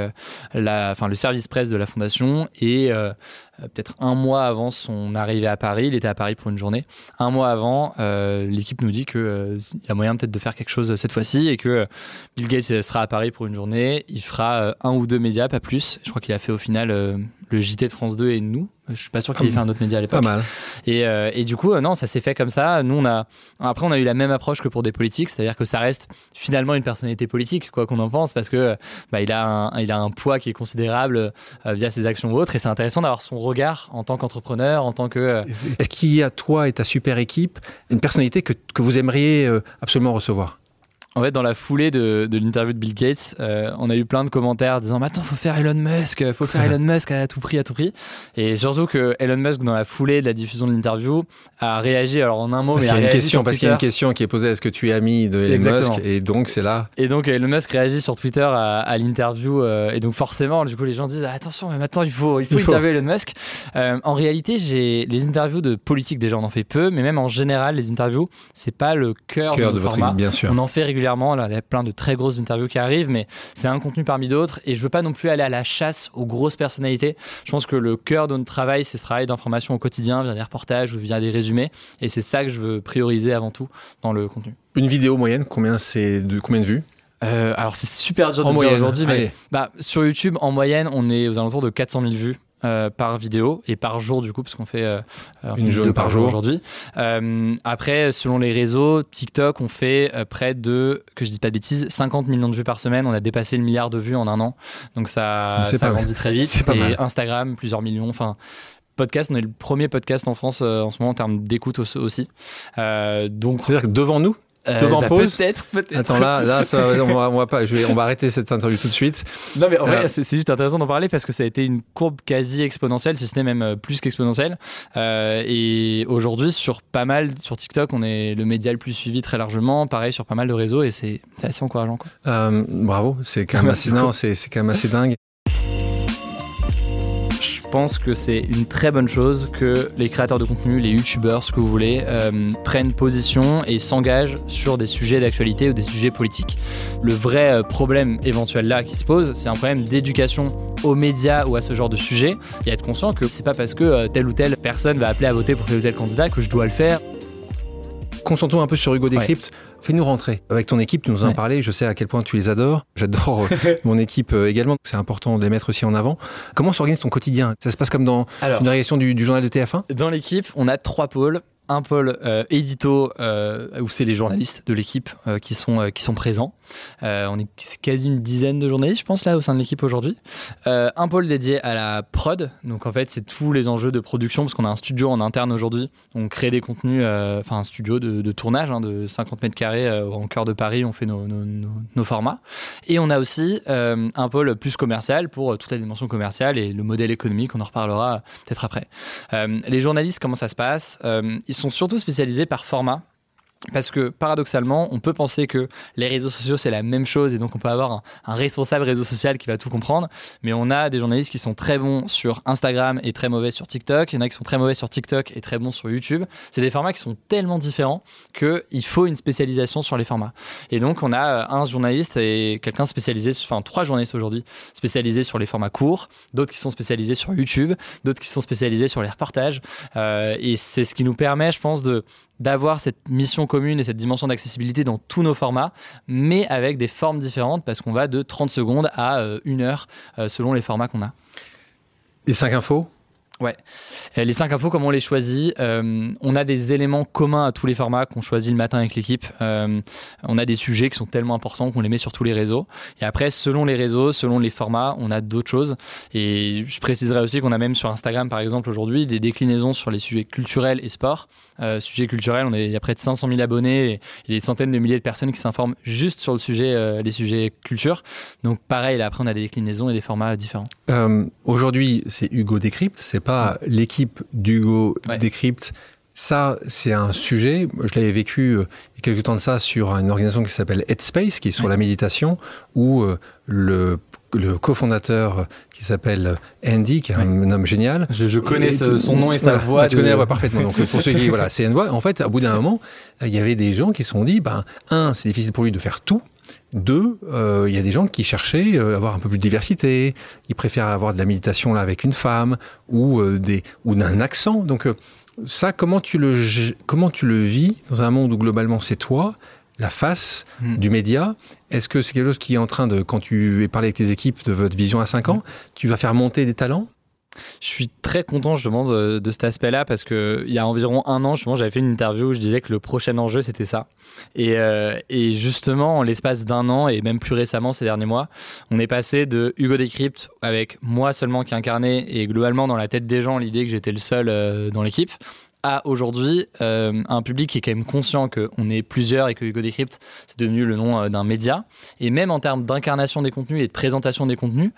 le service presse de la fondation, et peut-être un mois avant son arrivée à Paris, il était à Paris pour une journée. Un mois avant, l'équipe nous dit qu'il y a moyen peut-être de faire quelque chose cette fois-ci, et que Bill Gates sera à Paris pour une journée. Il fera 1 ou 2 médias, pas plus. Je crois qu'il a fait au final le JT de France 2 et nous. Je suis pas sûr qu'il ait fait un autre média à l'époque. Pas mal. Et du coup, non, ça s'est fait comme ça. Nous, après, on a eu la même approche que pour des politiques, c'est-à-dire que ça reste finalement une personnalité politique, quoi qu'on en pense, parce que il a un poids qui est considérable via ses actions ou autres, et c'est intéressant d'avoir son regard en tant qu'entrepreneur, en tant que... Est-ce qu'il y a, toi et ta super équipe, une personnalité que vous aimeriez absolument recevoir? En fait, dans la foulée de l'interview de Bill Gates, on a eu plein de commentaires disant « Attends, faut faire Elon Musk à tout prix. » Et surtout que Elon Musk, dans la foulée de la diffusion de l'interview, a réagi, alors en un mot, parce qu'il y a une question qui est posée, est-ce que tu es ami de Elon Musk? Et donc, c'est là. Et donc, Elon Musk réagit sur Twitter à l'interview, et donc forcément, du coup, les gens disent « Attention, mais maintenant, il faut interviewer Elon Musk. » En réalité, les interviews de politique, déjà, on en fait peu, mais même en général, les interviews, c'est pas le cœur de votre format. Bien sûr. On en fait régulièrement. Là, il y a plein de très grosses interviews qui arrivent, mais c'est un contenu parmi d'autres, et je veux pas non plus aller à la chasse aux grosses personnalités. Je pense que le cœur de notre travail, c'est ce travail d'information au quotidien via des reportages ou via des résumés, et c'est ça que je veux prioriser avant tout dans le contenu. Une vidéo moyenne, combien de vues? Alors c'est super dur de dire aujourd'hui, mais sur YouTube, en moyenne, on est aux alentours de 400 000 vues. Par vidéo, et par jour du coup, parce qu'on fait une vidéo par jour aujourd'hui. Après, selon les réseaux, TikTok, on fait près de, que je dis pas de bêtises, 50 millions de vues par semaine. On a dépassé le milliard de vues en un an, donc ça grandit très vite. Et Instagram, plusieurs millions. Enfin, podcast, on est le premier podcast en France en ce moment en termes d'écoute aussi. Donc, c'est-à-dire que devant nous, devant pause. Peut-être. Attends, là on va arrêter cette interview tout de suite. Non, mais en vrai, c'est juste intéressant d'en parler parce que ça a été une courbe quasi exponentielle, si ce n'est même plus qu'exponentielle. Et aujourd'hui, sur TikTok, on est le média le plus suivi très largement. Pareil sur pas mal de réseaux, et c'est assez encourageant, quoi. Bravo, c'est quand même assez dingue. Je pense que c'est une très bonne chose que les créateurs de contenu, les youtubeurs, ce que vous voulez, prennent position et s'engagent sur des sujets d'actualité ou des sujets politiques. Le vrai problème éventuel là qui se pose, c'est un problème d'éducation aux médias ou à ce genre de sujet, et être conscient que c'est pas parce que telle ou telle personne va appeler à voter pour tel ou tel candidat que je dois le faire. Concentrons un peu sur Hugo Décrypte. Fais-nous rentrer. Avec ton équipe, tu nous en parlais, je sais à quel point tu les adores. J'adore mon équipe également, c'est important de les mettre aussi en avant. Comment s'organise ton quotidien ? Ça se passe comme dans une rédaction du journal de TF1 ? Dans l'équipe, on a 3 pôles. Un pôle édito où c'est les journalistes de l'équipe qui sont présents. On est quasi une dizaine de journalistes, je pense, là, au sein de l'équipe aujourd'hui. Un pôle dédié à la prod. Donc, en fait, c'est tous les enjeux de production parce qu'on a un studio en interne aujourd'hui. On crée des contenus, un studio de tournage de 50 mètres carrés en cœur de Paris. On fait nos formats. Et on a aussi un pôle plus commercial pour toute la dimension commerciale et le modèle économique. On en reparlera peut-être après. Les journalistes, comment ça se passe ? Ils sont surtout spécialisés par format. Parce que paradoxalement, on peut penser que les réseaux sociaux c'est la même chose et donc on peut avoir un responsable réseau social qui va tout comprendre, mais on a des journalistes qui sont très bons sur Instagram et très mauvais sur TikTok, il y en a qui sont très mauvais sur TikTok et très bons sur YouTube. C'est des formats qui sont tellement différents qu'il faut une spécialisation sur les formats. Et donc on a un journaliste et quelqu'un spécialisé, 3 journalistes aujourd'hui spécialisés sur les formats courts, d'autres qui sont spécialisés sur YouTube, d'autres qui sont spécialisés sur les reportages, et c'est ce qui nous permet, je pense, d'avoir cette mission commune et cette dimension d'accessibilité dans tous nos formats, mais avec des formes différentes parce qu'on va de 30 secondes à 1 heure selon les formats qu'on a. Les 5 infos ? Ouais. Les 5 infos, comment on les choisit ? On a des éléments communs à tous les formats qu'on choisit le matin avec l'équipe. On a des sujets qui sont tellement importants qu'on les met sur tous les réseaux. Et après, selon les réseaux, selon les formats, on a d'autres choses. Et je préciserai aussi qu'on a même sur Instagram, par exemple, aujourd'hui, des déclinaisons sur les sujets culturels et sport. Sujets culturels, il y a près de 500 000 abonnés et des centaines de milliers de personnes qui s'informent juste sur le sujet, les sujets culture. Donc pareil, là, après, on a des déclinaisons et des formats différents. Aujourd'hui, c'est Hugo Décrypte, c'est pas l'équipe d'Hugo Décrypte. Ça, c'est un sujet, je l'avais vécu il y a quelques temps de ça sur une organisation qui s'appelle Headspace, qui est sur la méditation, où le cofondateur qui s'appelle Andy, qui est un homme génial. Je connais son nom et sa voix. Tu connais la voix parfaitement. Donc, pour ceux qui, c'est une voix. En fait, au bout d'un moment, il y avait des gens qui se sont dit, c'est difficile pour lui de faire tout. 2, il y a des gens qui cherchaient à avoir un peu plus de diversité. Ils préfèrent avoir de la méditation là avec une femme ou d'un accent. Donc ça, comment tu le vis dans un monde où globalement c'est toi, la face du média? Est-ce que c'est quelque chose qui est en train de, quand tu es parlé avec tes équipes de votre vision à 5 ans, tu vas faire monter des talents? Je suis très content justement de cet aspect-là parce qu'il y a environ 1 an, justement, j'avais fait une interview où je disais que le prochain enjeu, c'était ça. Et justement, en l'espace d'1 an et même plus récemment ces derniers mois, on est passé de Hugo Décrypte avec moi seulement qui incarnait et globalement dans la tête des gens l'idée que j'étais le seul dans l'équipe, à aujourd'hui un public qui est quand même conscient qu'on est plusieurs et que Hugo Décrypte c'est devenu le nom d'un média. Et même en termes d'incarnation des contenus et de présentation des contenus,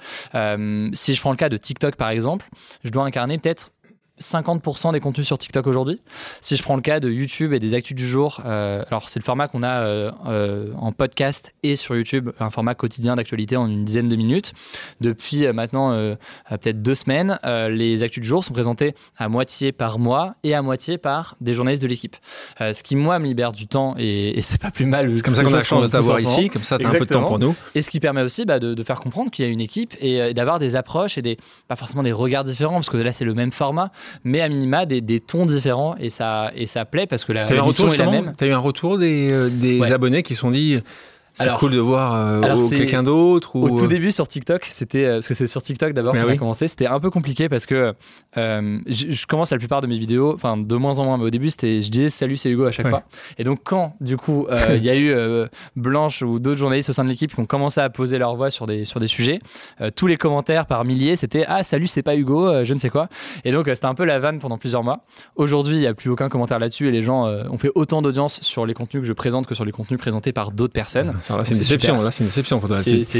si je prends le cas de TikTok par exemple, je dois incarner peut-être 50% des contenus sur TikTok aujourd'hui. Si je prends le cas de YouTube et des actus du jour, alors c'est le format qu'on a en podcast et sur YouTube, un format quotidien d'actualité en une dizaine de minutes. Depuis maintenant peut-être 2 semaines, les actus du jour sont présentés à moitié par moi et à moitié par des journalistes de l'équipe. Ce qui, moi, me libère du temps et c'est pas plus mal. C'est comme ça qu'on a la chance de t'avoir ici, comme ça tu as un peu de temps pour nous. Et ce qui permet aussi de faire comprendre qu'il y a une équipe et d'avoir des approches et pas forcément des regards différents, parce que là c'est le même format, mais à minima des tons différents et ça plaît parce que la mission est la même. T'as eu un retour des abonnés qui se sont dit c'est cool de voir quelqu'un d'autre Au tout début sur TikTok, c'était parce que c'est sur TikTok d'abord qu'on a commencé, c'était un peu compliqué parce que je commence la plupart de mes vidéos, enfin de moins en moins, mais au début je disais salut c'est Hugo à chaque fois. Et donc quand du coup il y a eu Blanche ou d'autres journalistes au sein de l'équipe qui ont commencé à poser leur voix sur des sujets, tous les commentaires par milliers c'était salut c'est pas Hugo, je ne sais quoi. Et donc c'était un peu la vanne pendant plusieurs mois. Aujourd'hui il n'y a plus aucun commentaire là-dessus et les gens ont fait autant d'audience sur les contenus que je présente que sur les contenus présentés par d'autres personnes. Là, c'est une déception. Là, c'est une déception pour toi.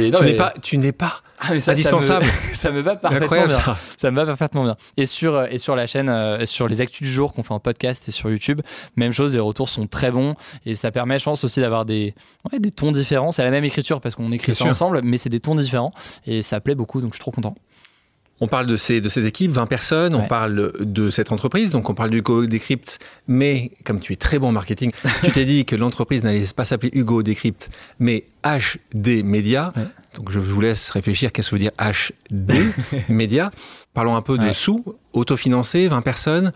Tu n'es pas indispensable. Ça me va parfaitement bien. Ça me va parfaitement bien. Et sur la chaîne, sur les actus du jour qu'on fait en podcast et sur YouTube, même chose. Les retours sont très bons et ça permet, je pense, aussi d'avoir des tons différents. C'est la même écriture parce qu'on écrit ça ensemble, mais c'est des tons différents et ça plaît beaucoup. Donc, je suis trop content. On parle de cette équipe, 20 personnes, on parle de cette entreprise, donc on parle d'Hugo Décrypte, mais comme tu es très bon en marketing, tu t'es dit que l'entreprise n'allait pas s'appeler Hugo Décrypte, mais HD Media. Ouais. Donc je vous laisse réfléchir, qu'est-ce que veut dire HD Media. Parlons un peu de sous, autofinancé, 20 personnes.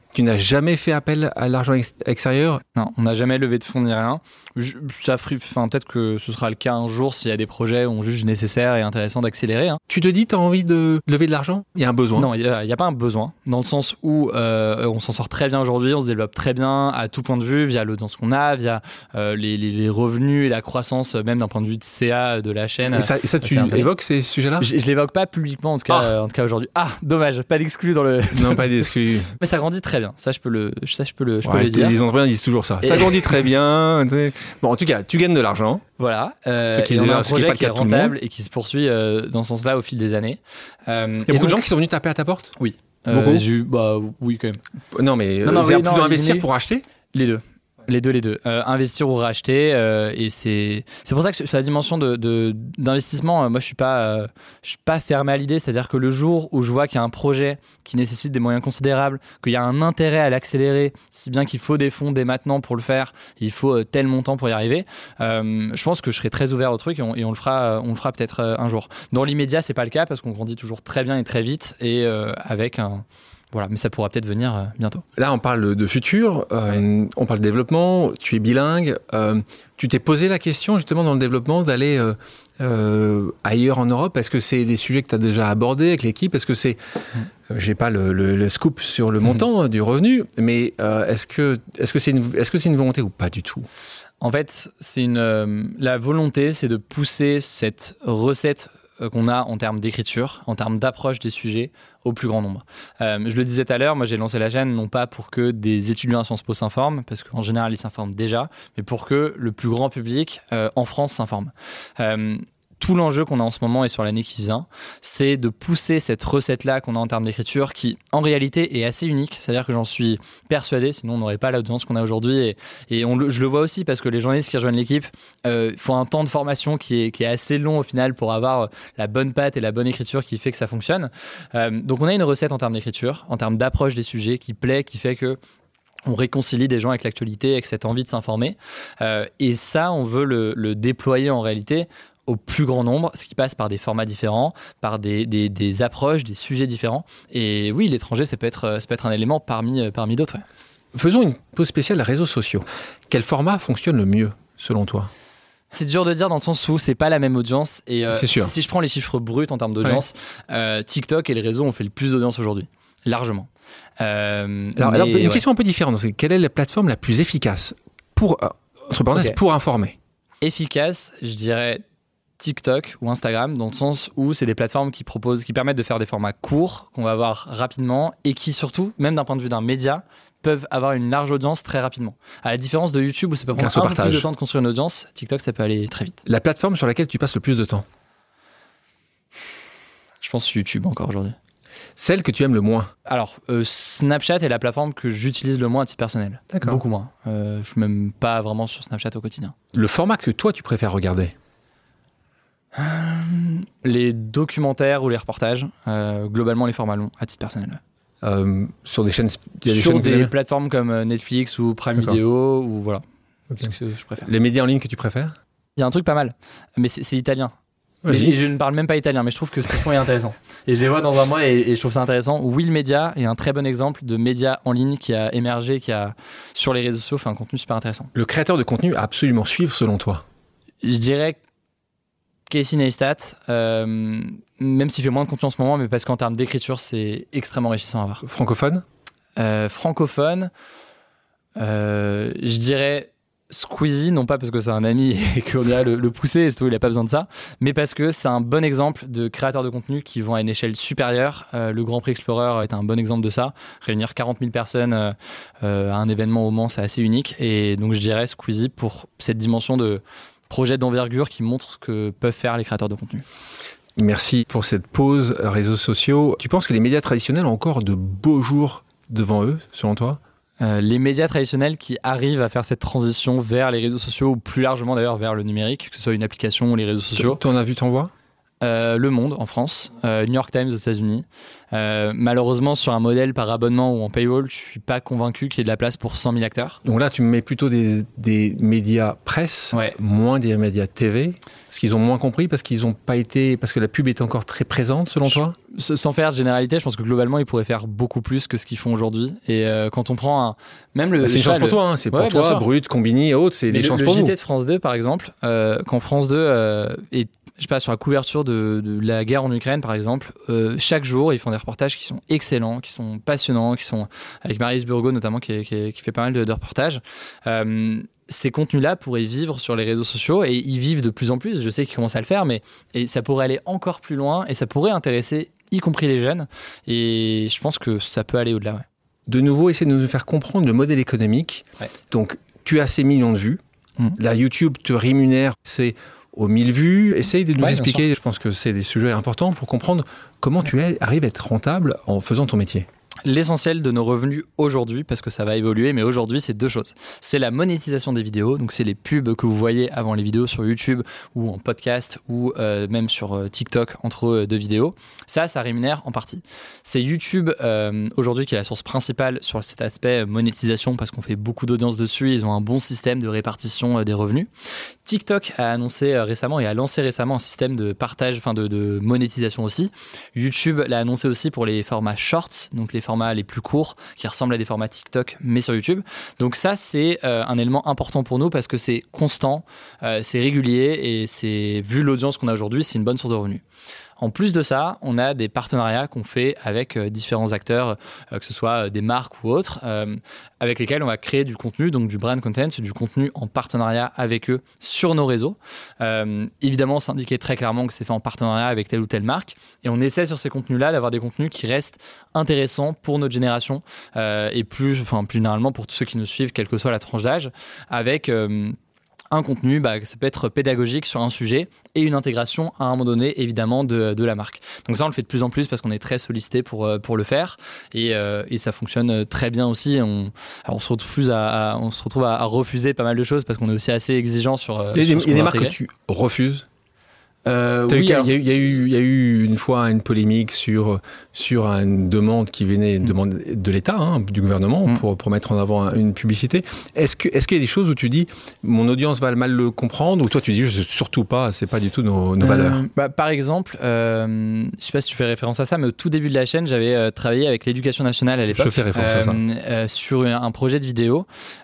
Tu n'as jamais fait appel à l'argent extérieur? Non, on n'a jamais levé de fonds ni rien. Peut-être que ce sera le cas un jour s'il y a des projets où on juge nécessaire et intéressant d'accélérer. Tu te dis, tu as envie de lever de l'argent? Il y a un besoin? Non, il n'y a pas un besoin, dans le sens où on s'en sort très bien aujourd'hui, on se développe très bien à tout point de vue, via l'audience qu'on a, via les revenus et la croissance, même d'un point de vue de CA de la chaîne. Et ça tu évoques ces sujets-là? Je l'évoque pas publiquement, en tout cas aujourd'hui. Ah, dommage, pas d'exclus dans le... Non, pas d'exclus. Mais ça grandit très bien, ça je peux le dire. Les entrepreneurs disent toujours ça. Ça grandit très bien. Bon, en tout cas, tu gagnes de l'argent. Voilà, et on a un projet qui est rentable et qui se poursuit dans ce sens-là au fil des années. Il y a beaucoup de gens qui sont venus taper à ta porte? Oui. Beaucoup? Oui, quand même. Non, mais plutôt investir pour acheter? Les deux. Les deux. Investir ou racheter. Et c'est pour ça que sur la dimension d'investissement, moi, je suis pas fermé à l'idée. C'est-à-dire que le jour où je vois qu'il y a un projet qui nécessite des moyens considérables, qu'il y a un intérêt à l'accélérer, si bien qu'il faut des fonds dès maintenant pour le faire, il faut tel montant pour y arriver, je pense que je serai très ouvert au truc et on le fera peut-être un jour. Dans l'immédiat, c'est pas le cas parce qu'on grandit toujours très bien et très vite et avec un... Voilà, mais ça pourra peut-être venir bientôt. Là, on parle de futur, on parle de développement, tu es bilingue. Tu t'es posé la question, justement, dans le développement, d'aller ailleurs en Europe? Est-ce que c'est des sujets que tu as déjà abordés avec l'équipe? Est-ce que c'est... J'ai pas le scoop sur le montant du revenu, mais est-ce que c'est une volonté ou pas du tout? En fait, la volonté, c'est de pousser cette recette qu'on a en termes d'écriture, en termes d'approche des sujets au plus grand nombre. Je le disais tout à l'heure, moi j'ai lancé la chaîne non pas pour que des étudiants à Sciences Po s'informent, parce qu'en général ils s'informent déjà, mais pour que le plus grand public en France s'informe. Tout l'enjeu qu'on a en ce moment et sur l'année qui vient, c'est de pousser cette recette-là qu'on a en termes d'écriture qui, en réalité, est assez unique. C'est-à-dire que j'en suis persuadé, sinon on n'aurait pas l'audience qu'on a aujourd'hui. Et je le vois aussi parce que les journalistes qui rejoignent l'équipe font un temps de formation qui est assez long au final pour avoir la bonne patte et la bonne écriture qui fait que ça fonctionne. Donc on a une recette en termes d'écriture, en termes d'approche des sujets qui plaît, qui fait que on réconcilie des gens avec l'actualité, avec cette envie de s'informer. Et ça, on veut le déployer en réalité au plus grand nombre, ce qui passe par des formats différents, par des approches, des sujets différents. Et oui, l'étranger, ça peut être un élément parmi d'autres. Ouais. Faisons une pause spéciale réseaux sociaux. Quel format fonctionne le mieux, selon toi? C'est dur de dire dans le sens où c'est pas la même audience. Et c'est sûr. Si je prends les chiffres bruts en termes d'audience, TikTok et les réseaux ont fait le plus d'audience aujourd'hui, largement. Alors, une question un peu différente, c'est quelle est la plateforme la plus efficace pour informer? Efficace, je dirais TikTok ou Instagram, dans le sens où c'est des plateformes qui permettent de faire des formats courts qu'on va voir rapidement et qui surtout, même d'un point de vue d'un média, peuvent avoir une large audience très rapidement. À la différence de YouTube où ça peut prendre un peu plus de temps de construire une audience, TikTok ça peut aller très vite. La plateforme sur laquelle tu passes le plus de temps? Je pense YouTube encore aujourd'hui. Celle que tu aimes le moins? Alors, Snapchat est la plateforme que j'utilise le moins à titre personnel. D'accord. Beaucoup moins. Je suis même pas vraiment sur Snapchat au quotidien. Le format que toi tu préfères regarder? Les documentaires ou les reportages, globalement les formats longs à titre personnel. Sur des chaînes, sur des plateformes comme Netflix ou Prime Video ou voilà. Okay. C'est ce que je préfère. Les médias en ligne que tu préfères? Il y a un truc pas mal, mais c'est italien. Et je ne parle même pas italien, mais je trouve que ce qu'ils font est intéressant. Et je les vois dans un mois et je trouve ça intéressant. Will Media est un très bon exemple de média en ligne qui a émergé, qui a sur les réseaux sociaux fait un contenu super intéressant. Le créateur de contenu à absolument suivre selon toi? Je dirais Casey Neistat, même s'il fait moins de contenu en ce moment, mais parce qu'en termes d'écriture, c'est extrêmement enrichissant à voir. Francophone? Francophone, je dirais Squeezie, non pas parce que c'est un ami et qu'on ira le pousser, et surtout il n'a pas besoin de ça, mais parce que c'est un bon exemple de créateurs de contenu qui vont à une échelle supérieure. Le Grand Prix Explorer est un bon exemple de ça. Réunir 40 000 personnes à un événement au Mans, c'est assez unique. Et donc je dirais Squeezie pour cette dimension de projet d'envergure qui montre ce que peuvent faire les créateurs de contenu. Merci pour cette pause réseaux sociaux. Tu penses que les médias traditionnels ont encore de beaux jours devant eux, selon toi? Les médias traditionnels qui arrivent à faire cette transition vers les réseaux sociaux ou plus largement d'ailleurs vers le numérique, que ce soit une application ou les réseaux sociaux. T'en as vu, t'en vois? Le Monde en France, New York Times aux États-Unis. Malheureusement, sur un modèle par abonnement ou en paywall, je suis pas convaincu qu'il y ait de la place pour 100 000 acteurs. Donc là, tu me mets plutôt des médias presse, moins des médias TV, parce qu'ils ont moins compris, parce que la pub est encore très présente, selon toi ? Sans faire de généralité, je pense que globalement, ils pourraient faire beaucoup plus que ce qu'ils font aujourd'hui. Et quand on prend c'est une chance pour toi, hein. C'est pour toi, Brut, Combini et autres, c'est des chances pour vous. Le JT de France 2, par exemple, quand France 2 est sur la couverture de la guerre en Ukraine, par exemple, chaque jour, ils font des reportages qui sont excellents, qui sont passionnants, qui sont avec Marius Burgo notamment, qui fait pas mal de reportages. Ces contenus-là pourraient vivre sur les réseaux sociaux et ils vivent de plus en plus. Je sais qu'ils commencent à le faire, mais ça pourrait aller encore plus loin et ça pourrait intéresser, y compris les jeunes. Et je pense que ça peut aller au-delà. Ouais. De nouveau, essayer de nous faire comprendre le modèle économique. Ouais. Donc, tu as ces millions de vues. Là, YouTube te rémunère, c'est aux 1000 vues. Essaye de nous expliquer. Je pense que c'est des sujets importants pour comprendre comment tu arrives à être rentable en faisant ton métier. L'essentiel de nos revenus aujourd'hui, parce que ça va évoluer, mais aujourd'hui, c'est 2 choses. C'est la monétisation des vidéos, donc c'est les pubs que vous voyez avant les vidéos sur YouTube ou en podcast ou même sur TikTok entre 2 vidéos. Ça rémunère en partie. C'est YouTube aujourd'hui qui est la source principale sur cet aspect monétisation parce qu'on fait beaucoup d'audience dessus. Ils ont un bon système de répartition des revenus. TikTok a annoncé récemment et a lancé récemment un système de partage, de monétisation aussi. YouTube l'a annoncé aussi pour les formats shorts, donc les formats les plus courts qui ressemblent à des formats TikTok mais sur YouTube. Donc ça, c'est un élément important pour nous parce que c'est constant, c'est régulier et c'est, vu l'audience qu'on a aujourd'hui, c'est une bonne source de revenus. En plus de ça, on a des partenariats qu'on fait avec différents acteurs, que ce soit des marques ou autres, avec lesquels on va créer du contenu, donc du brand content, du contenu en partenariat avec eux sur nos réseaux. Évidemment, c'est indiqué très clairement que c'est fait en partenariat avec telle ou telle marque. Et on essaie sur ces contenus-là d'avoir des contenus qui restent intéressants pour notre génération et plus généralement pour tous ceux qui nous suivent, quelle que soit la tranche d'âge, avec un contenu, ça peut être pédagogique sur un sujet et une intégration à un moment donné évidemment de la marque. Donc ça, on le fait de plus en plus parce qu'on est très sollicité pour le faire et ça fonctionne très bien aussi. On se retrouve à refuser pas mal de choses parce qu'on est aussi assez exigeant sur il y a des marques que tu refuses. Il y a eu une fois une polémique sur une demande qui venait de l'État, du gouvernement, pour mettre en avant une publicité. Est-ce qu'il y a des choses où tu dis mon audience va mal le comprendre, ou toi tu dis surtout pas, c'est pas du tout nos valeurs? Par exemple, je sais pas si tu fais référence à ça, mais au tout début de la chaîne, j'avais travaillé avec l'Éducation nationale à l'époque. Je fais référence à ça. Sur un projet de vidéo.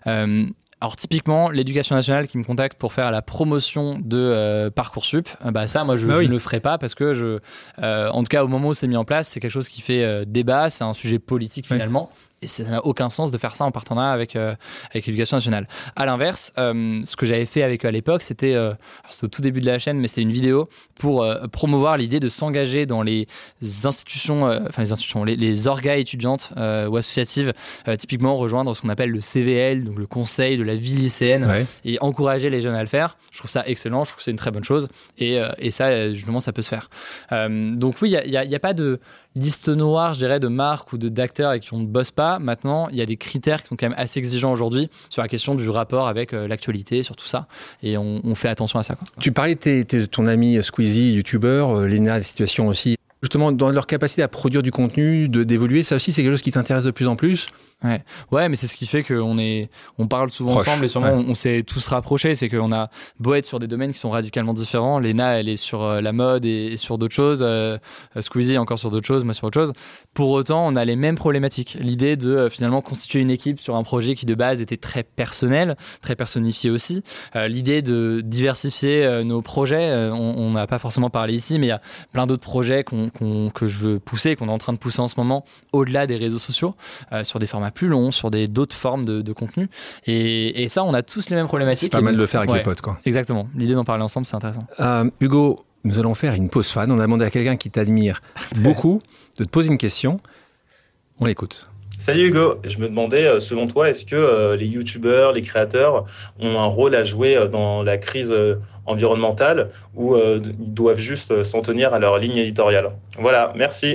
Alors typiquement, l'Éducation nationale qui me contacte pour faire la promotion de Parcoursup, ça, moi, je ne le ferai pas parce que en tout cas, au moment où c'est mis en place, c'est quelque chose qui fait débat, c'est un sujet politique finalement. Et ça n'a aucun sens de faire ça en partenariat avec l'Éducation nationale. À l'inverse, ce que j'avais fait avec eux à l'époque, c'était au tout début de la chaîne, mais c'était une vidéo pour promouvoir l'idée de s'engager dans les institutions, les orgas étudiantes ou associatives, typiquement rejoindre ce qu'on appelle le CVL, donc le conseil de la vie lycéenne, et encourager les jeunes à le faire. Je trouve ça excellent, je trouve que c'est une très bonne chose, et ça, justement, ça peut se faire. Donc oui, il n'y a pas de liste noire, je dirais, de marques ou d'acteurs avec qui on ne bosse pas. Maintenant, il y a des critères qui sont quand même assez exigeants aujourd'hui sur la question du rapport avec l'actualité, sur tout ça. Et on fait attention à ça, quoi. Tu parlais de ton ami Squeezie, youtubeur, Léna, des situations aussi. Justement, dans leur capacité à produire du contenu, d'évoluer, ça aussi, c'est quelque chose qui t'intéresse de plus en plus? Ouais, mais c'est ce qui fait qu'on parle souvent ensemble et sûrement on s'est tous rapprochés. C'est qu'on a beau être sur des domaines qui sont radicalement différents. Léna, elle est sur la mode et sur d'autres choses. Squeezie encore sur d'autres choses, moi sur autre chose. Pour autant, on a les mêmes problématiques. L'idée de finalement constituer une équipe sur un projet qui de base était très personnel, très personnifié aussi. L'idée de diversifier nos projets, on n'a pas forcément parlé ici, mais il y a plein d'autres projets que je veux pousser, qu'on est en train de pousser en ce moment, au-delà des réseaux sociaux, sur des formats plus longs, sur d'autres formes de contenu. Et ça, on a tous les mêmes problématiques. C'est pas mal de le faire avec les potes, quoi. Exactement. L'idée d'en parler ensemble, c'est intéressant. Hugo, nous allons faire une pause fan. On a demandé à quelqu'un qui t'admire beaucoup de te poser une question. On l'écoute. Salut Hugo, je me demandais, selon toi, est-ce que les youtubeurs, les créateurs ont un rôle à jouer dans la crise environnementale ou ils doivent juste s'en tenir à leur ligne éditoriale? Voilà, merci.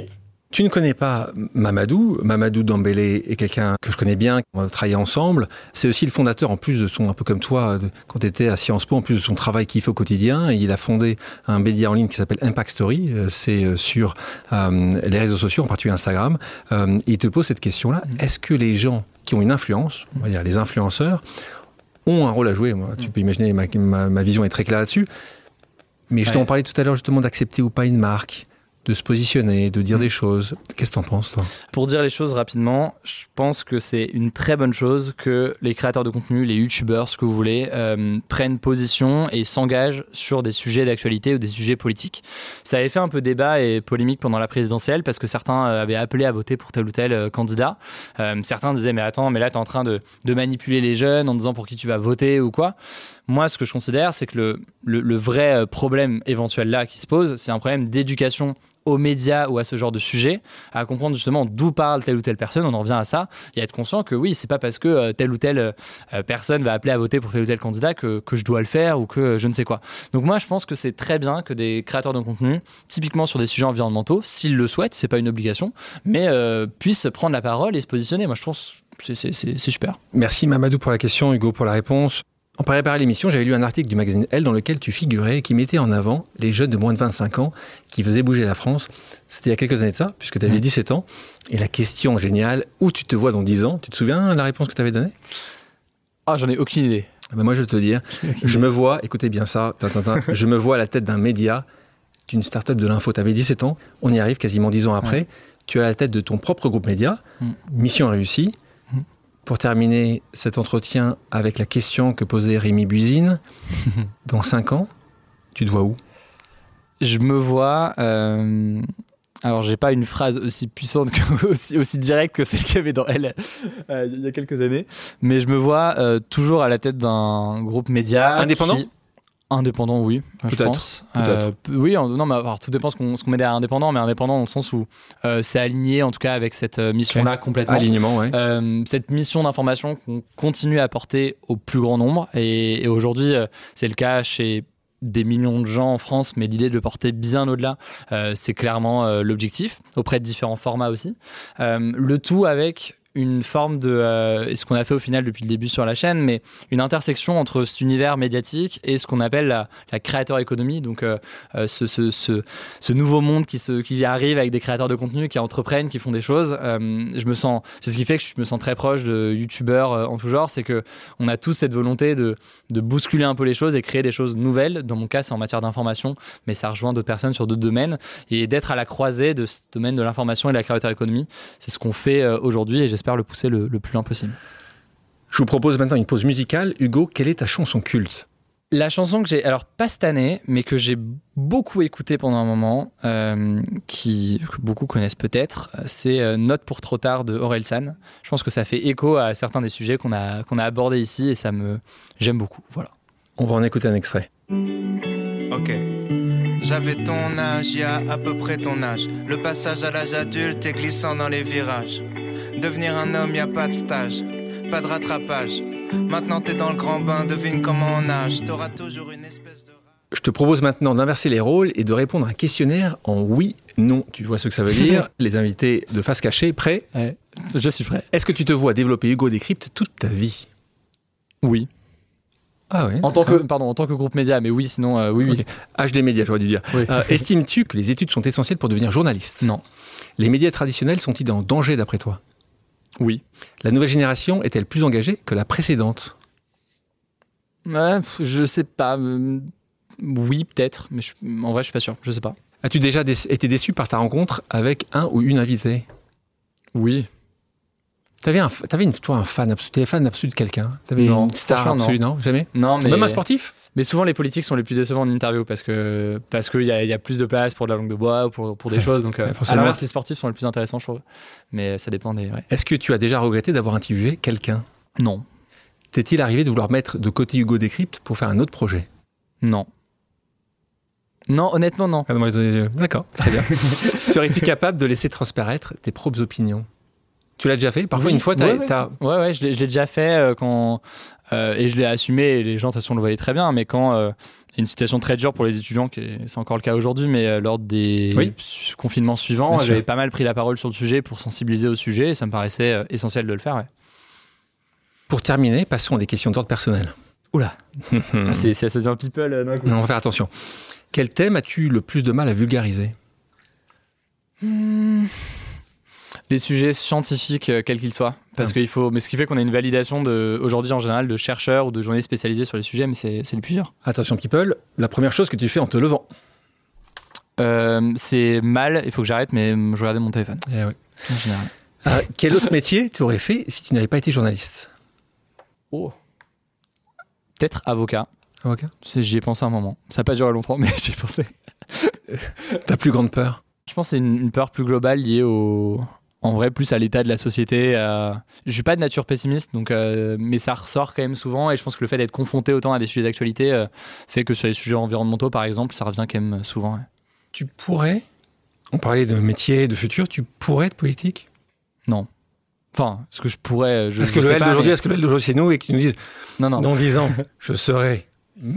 Tu ne connais pas Mamadou. Mamadou Dembélé est quelqu'un que je connais bien, on a travaillé ensemble. C'est aussi le fondateur, en plus de son, un peu comme toi, quand tu étais à Sciences Po, en plus de son travail qu'il fait au quotidien. Il a fondé un média en ligne qui s'appelle Impact Story. C'est sur les réseaux sociaux, en particulier Instagram. Il te pose cette question-là. Est-ce que les gens qui ont une influence, on va dire les influenceurs, ont un rôle à jouer? Moi, tu peux imaginer, ma vision est très claire là-dessus. Mais je t'en parlais tout à l'heure justement d'accepter ou pas une marque, de se positionner, de dire des choses. Qu'est-ce que t'en penses, toi? Pour dire les choses rapidement, je pense que c'est une très bonne chose que les créateurs de contenu, les youtubeurs, ce que vous voulez, prennent position et s'engagent sur des sujets d'actualité ou des sujets politiques. Ça avait fait un peu débat et polémique pendant la présidentielle parce que certains avaient appelé à voter pour tel ou tel candidat. Certains disaient mais attends, mais là t'es en train de manipuler les jeunes en disant pour qui tu vas voter ou quoi. Moi, ce que je considère, c'est que le vrai problème éventuel là qui se pose, c'est un problème d'éducation aux médias ou à ce genre de sujet, à comprendre justement d'où parle telle ou telle personne, on en revient à ça, et à être conscient que oui, c'est pas parce que telle ou telle personne va appeler à voter pour tel ou tel candidat que je dois le faire ou que je ne sais quoi. Donc moi, je pense que c'est très bien que des créateurs de contenu, typiquement sur des sujets environnementaux, s'ils le souhaitent, c'est pas une obligation, mais puissent prendre la parole et se positionner. Moi, je pense que c'est super. Merci Mamadou pour la question, Hugo pour la réponse. En préparant l'émission, j'avais lu un article du magazine Elle dans lequel tu figurais et qui mettait en avant les jeunes de moins de 25 ans qui faisaient bouger la France. C'était il y a quelques années de ça, puisque tu avais 17 ans. Et la question géniale, où tu te vois dans 10 ans? Tu te souviens de la réponse que tu avais donnée? Ah, j'en ai aucune idée. Ben moi, je vais te dire, je me vois, écoutez bien ça, je me vois à la tête d'un média, d'une start-up de l'info. Tu avais 17 ans, on y arrive quasiment 10 ans après. Ouais. Tu es à la tête de ton propre groupe média, mission réussie. Pour terminer cet entretien avec la question que posait Rémi Buzine, dans 5 ans, tu te vois où? Je me vois... Alors, j'ai pas une phrase aussi puissante, aussi directe que celle qu'il y avait dans Elle il y a quelques années, mais je me vois toujours à la tête d'un groupe média. Indépendant? Indépendant, oui, je pense. Peut-être. Oui, non, mais alors, tout dépend ce qu'on met derrière indépendant, mais indépendant dans le sens où c'est aligné, en tout cas, avec cette mission-là complètement. Alignement, oui. Cette mission d'information qu'on continue à apporter au plus grand nombre. Et aujourd'hui, c'est le cas chez des millions de gens en France, mais l'idée de le porter bien au-delà, c'est clairement l'objectif, auprès de différents formats aussi. Le tout avec une forme de ce qu'on a fait au final depuis le début sur la chaîne, mais une intersection entre cet univers médiatique et ce qu'on appelle la créateur économie, donc ce nouveau monde qui arrive avec des créateurs de contenu qui entreprennent, qui font des choses. C'est ce qui fait que je me sens très proche de youtubeurs en tout genre, c'est que on a tous cette volonté de bousculer un peu les choses et créer des choses nouvelles. Dans mon cas, c'est en matière d'information, mais ça rejoint d'autres personnes sur d'autres domaines, et d'être à la croisée de ce domaine de l'information et de la créateur économie, c'est ce qu'on fait aujourd'hui, et j'espère le pousser le plus loin possible. Je vous propose maintenant une pause musicale. Hugo, quelle est ta chanson culte? La chanson que j'ai, alors pas cette année, mais que j'ai beaucoup écoutée pendant un moment, que beaucoup connaissent peut-être, c'est Note pour trop tard de Orelsan. Je pense que ça fait écho à certains des sujets qu'on a abordés ici, et j'aime beaucoup. Voilà. On va en écouter un extrait. Ok. J'avais ton âge, y a à peu près ton âge. Le passage à l'âge adulte est glissant dans les virages. Devenir un homme, y a pas de stage, pas de rattrapage. Maintenant t'es dans le grand bain, devine comment on nage. T'auras toujours une espèce de... Je te propose maintenant d'inverser les rôles et de répondre à un questionnaire en oui, non. Tu vois ce que ça veut dire? Les invités de Face Cachée, prêts? Ouais, je suis prêt. Est-ce que tu te vois développer Hugo Décrypte toute ta vie? Oui. Ah ouais. En tant que groupe média, mais oui, sinon, oui. Okay. HD Média, j'aurais dû dire. Oui. Estimes-tu que les études sont essentielles pour devenir journaliste? Non. Les médias traditionnels sont-ils en danger d'après toi? Oui. La nouvelle génération est-elle plus engagée que la précédente? Je sais pas. Oui, peut-être, mais en vrai, je suis pas sûr. Je sais pas. As-tu déjà été déçu par ta rencontre avec un ou une invitée? Oui. T'avais un fan absolu, t'étais fan absolu de quelqu'un? T'avais une star absolue, non? Jamais? Non, mais... Même un sportif? Mais souvent, les politiques sont les plus décevants en interview parce qu'il y a plus de place pour de la langue de bois ou pour des choses. Donc, à l'inverse, les sportifs sont les plus intéressants, je trouve. Mais ça dépend des... Ouais. Est-ce que tu as déjà regretté d'avoir interviewé quelqu'un? Non. T'est-il arrivé de vouloir mettre de côté Hugo Décrypte pour faire un autre projet? Non. Non, honnêtement, non. D'accord, très bien. Serais-tu capable de laisser transparaître tes propres opinions? Tu l'as déjà fait? Parfois, oui, une fois, je l'ai déjà fait quand... et je l'ai assumé, et les gens, de toute façon, le voyaient très bien, mais quand Une situation très dure pour les étudiants, c'est encore le cas aujourd'hui, mais lors des confinements suivants, j'avais pas mal pris la parole sur le sujet pour sensibiliser au sujet et ça me paraissait essentiel de le faire. Ouais. Pour terminer, passons à des questions d'ordre personnel. Oula, c'est assez dur people. Non, on va faire attention. Quel thème as-tu le plus de mal à vulgariser ? Les sujets scientifiques, quels qu'ils soient. Parce qu'il faut, mais ce qui fait qu'on a une validation aujourd'hui en général de chercheurs ou de journalistes spécialisés sur les sujets, mais c'est le plus dur. Attention people, la première chose que tu fais en te levant. C'est mal, il faut que j'arrête, mais je regardais mon téléphone. Eh oui. En général. Quel autre métier tu aurais fait si tu n'avais pas été journaliste ? Peut-être avocat. Avocat ? J'y ai pensé un moment. Ça n'a pas duré longtemps, mais j'y ai pensé. Ta plus grande peur ? Je pense que c'est une peur plus globale liée en vrai, plus à l'état de la société. Je suis pas de nature pessimiste, donc, mais ça ressort quand même souvent. Et je pense que le fait d'être confronté autant à des sujets d'actualité fait que sur les sujets environnementaux, par exemple, ça revient quand même souvent. Ouais. Tu pourrais, on parlait de métier, de futur, tu pourrais être politique ? Non. Enfin, ce que je pourrais... Est-ce que le L d'aujourd'hui, c'est nous et que tu nous dises, dans 10 ans, je serai ministre ?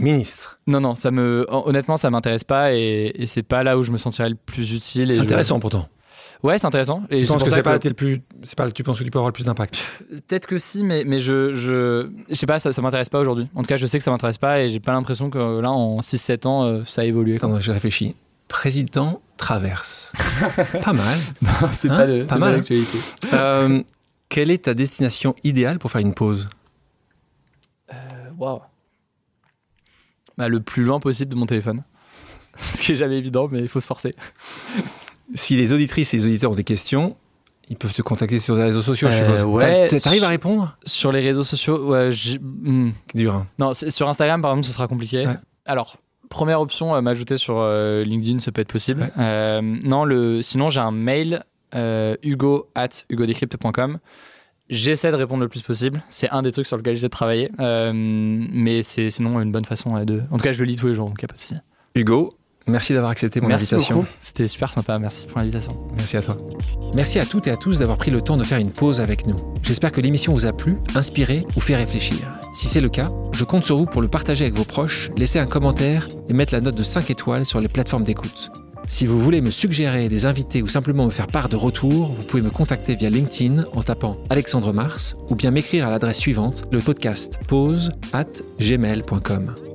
Non, honnêtement, ça m'intéresse pas et c'est pas là où je me sentirais le plus utile. C'est intéressant pourtant. Ouais, c'est intéressant. Et tu penses que tu penses que tu peux avoir le plus d'impact ? Peut-être que si, mais je sais pas, ça m'intéresse pas aujourd'hui. En tout cas, je sais que ça m'intéresse pas et j'ai pas l'impression que là, en 6-7 ans, ça a évolué. Attends, j'ai réfléchi. Président Traverse. Pas mal. Non, c'est pas mal d'actualité. Quelle est ta destination idéale pour faire une pause ? Waouh. Le plus loin possible de mon téléphone. Ce qui est jamais évident, mais il faut se forcer. Si les auditrices et les auditeurs ont des questions, ils peuvent te contacter sur les réseaux sociaux, je suppose. Ouais. T'arrives à répondre ? Sur les réseaux sociaux, ouais. Dur. Hein. Non, sur Instagram, par exemple, ce sera compliqué. Ouais. Alors, première option, m'ajouter sur LinkedIn, ça peut être possible. Ouais. Sinon, j'ai un mail, hugo@hugodecrypte.com. J'essaie de répondre le plus possible. C'est un des trucs sur lesquels j'essaie de travailler. Mais c'est sinon une bonne façon de... En tout cas, je le lis tous les jours, donc il n'y a pas de souci. Hugo, merci d'avoir accepté mon invitation. Merci beaucoup. C'était super sympa. Merci pour l'invitation. Merci à toi. Merci à toutes et à tous d'avoir pris le temps de faire une pause avec nous. J'espère que l'émission vous a plu, inspiré ou fait réfléchir. Si c'est le cas, je compte sur vous pour le partager avec vos proches, laisser un commentaire et mettre la note de 5 étoiles sur les plateformes d'écoute. Si vous voulez me suggérer des invités ou simplement me faire part de retours, vous pouvez me contacter via LinkedIn en tapant Alexandre Mars ou bien m'écrire à l'adresse suivante, le podcast pause@gmail.com.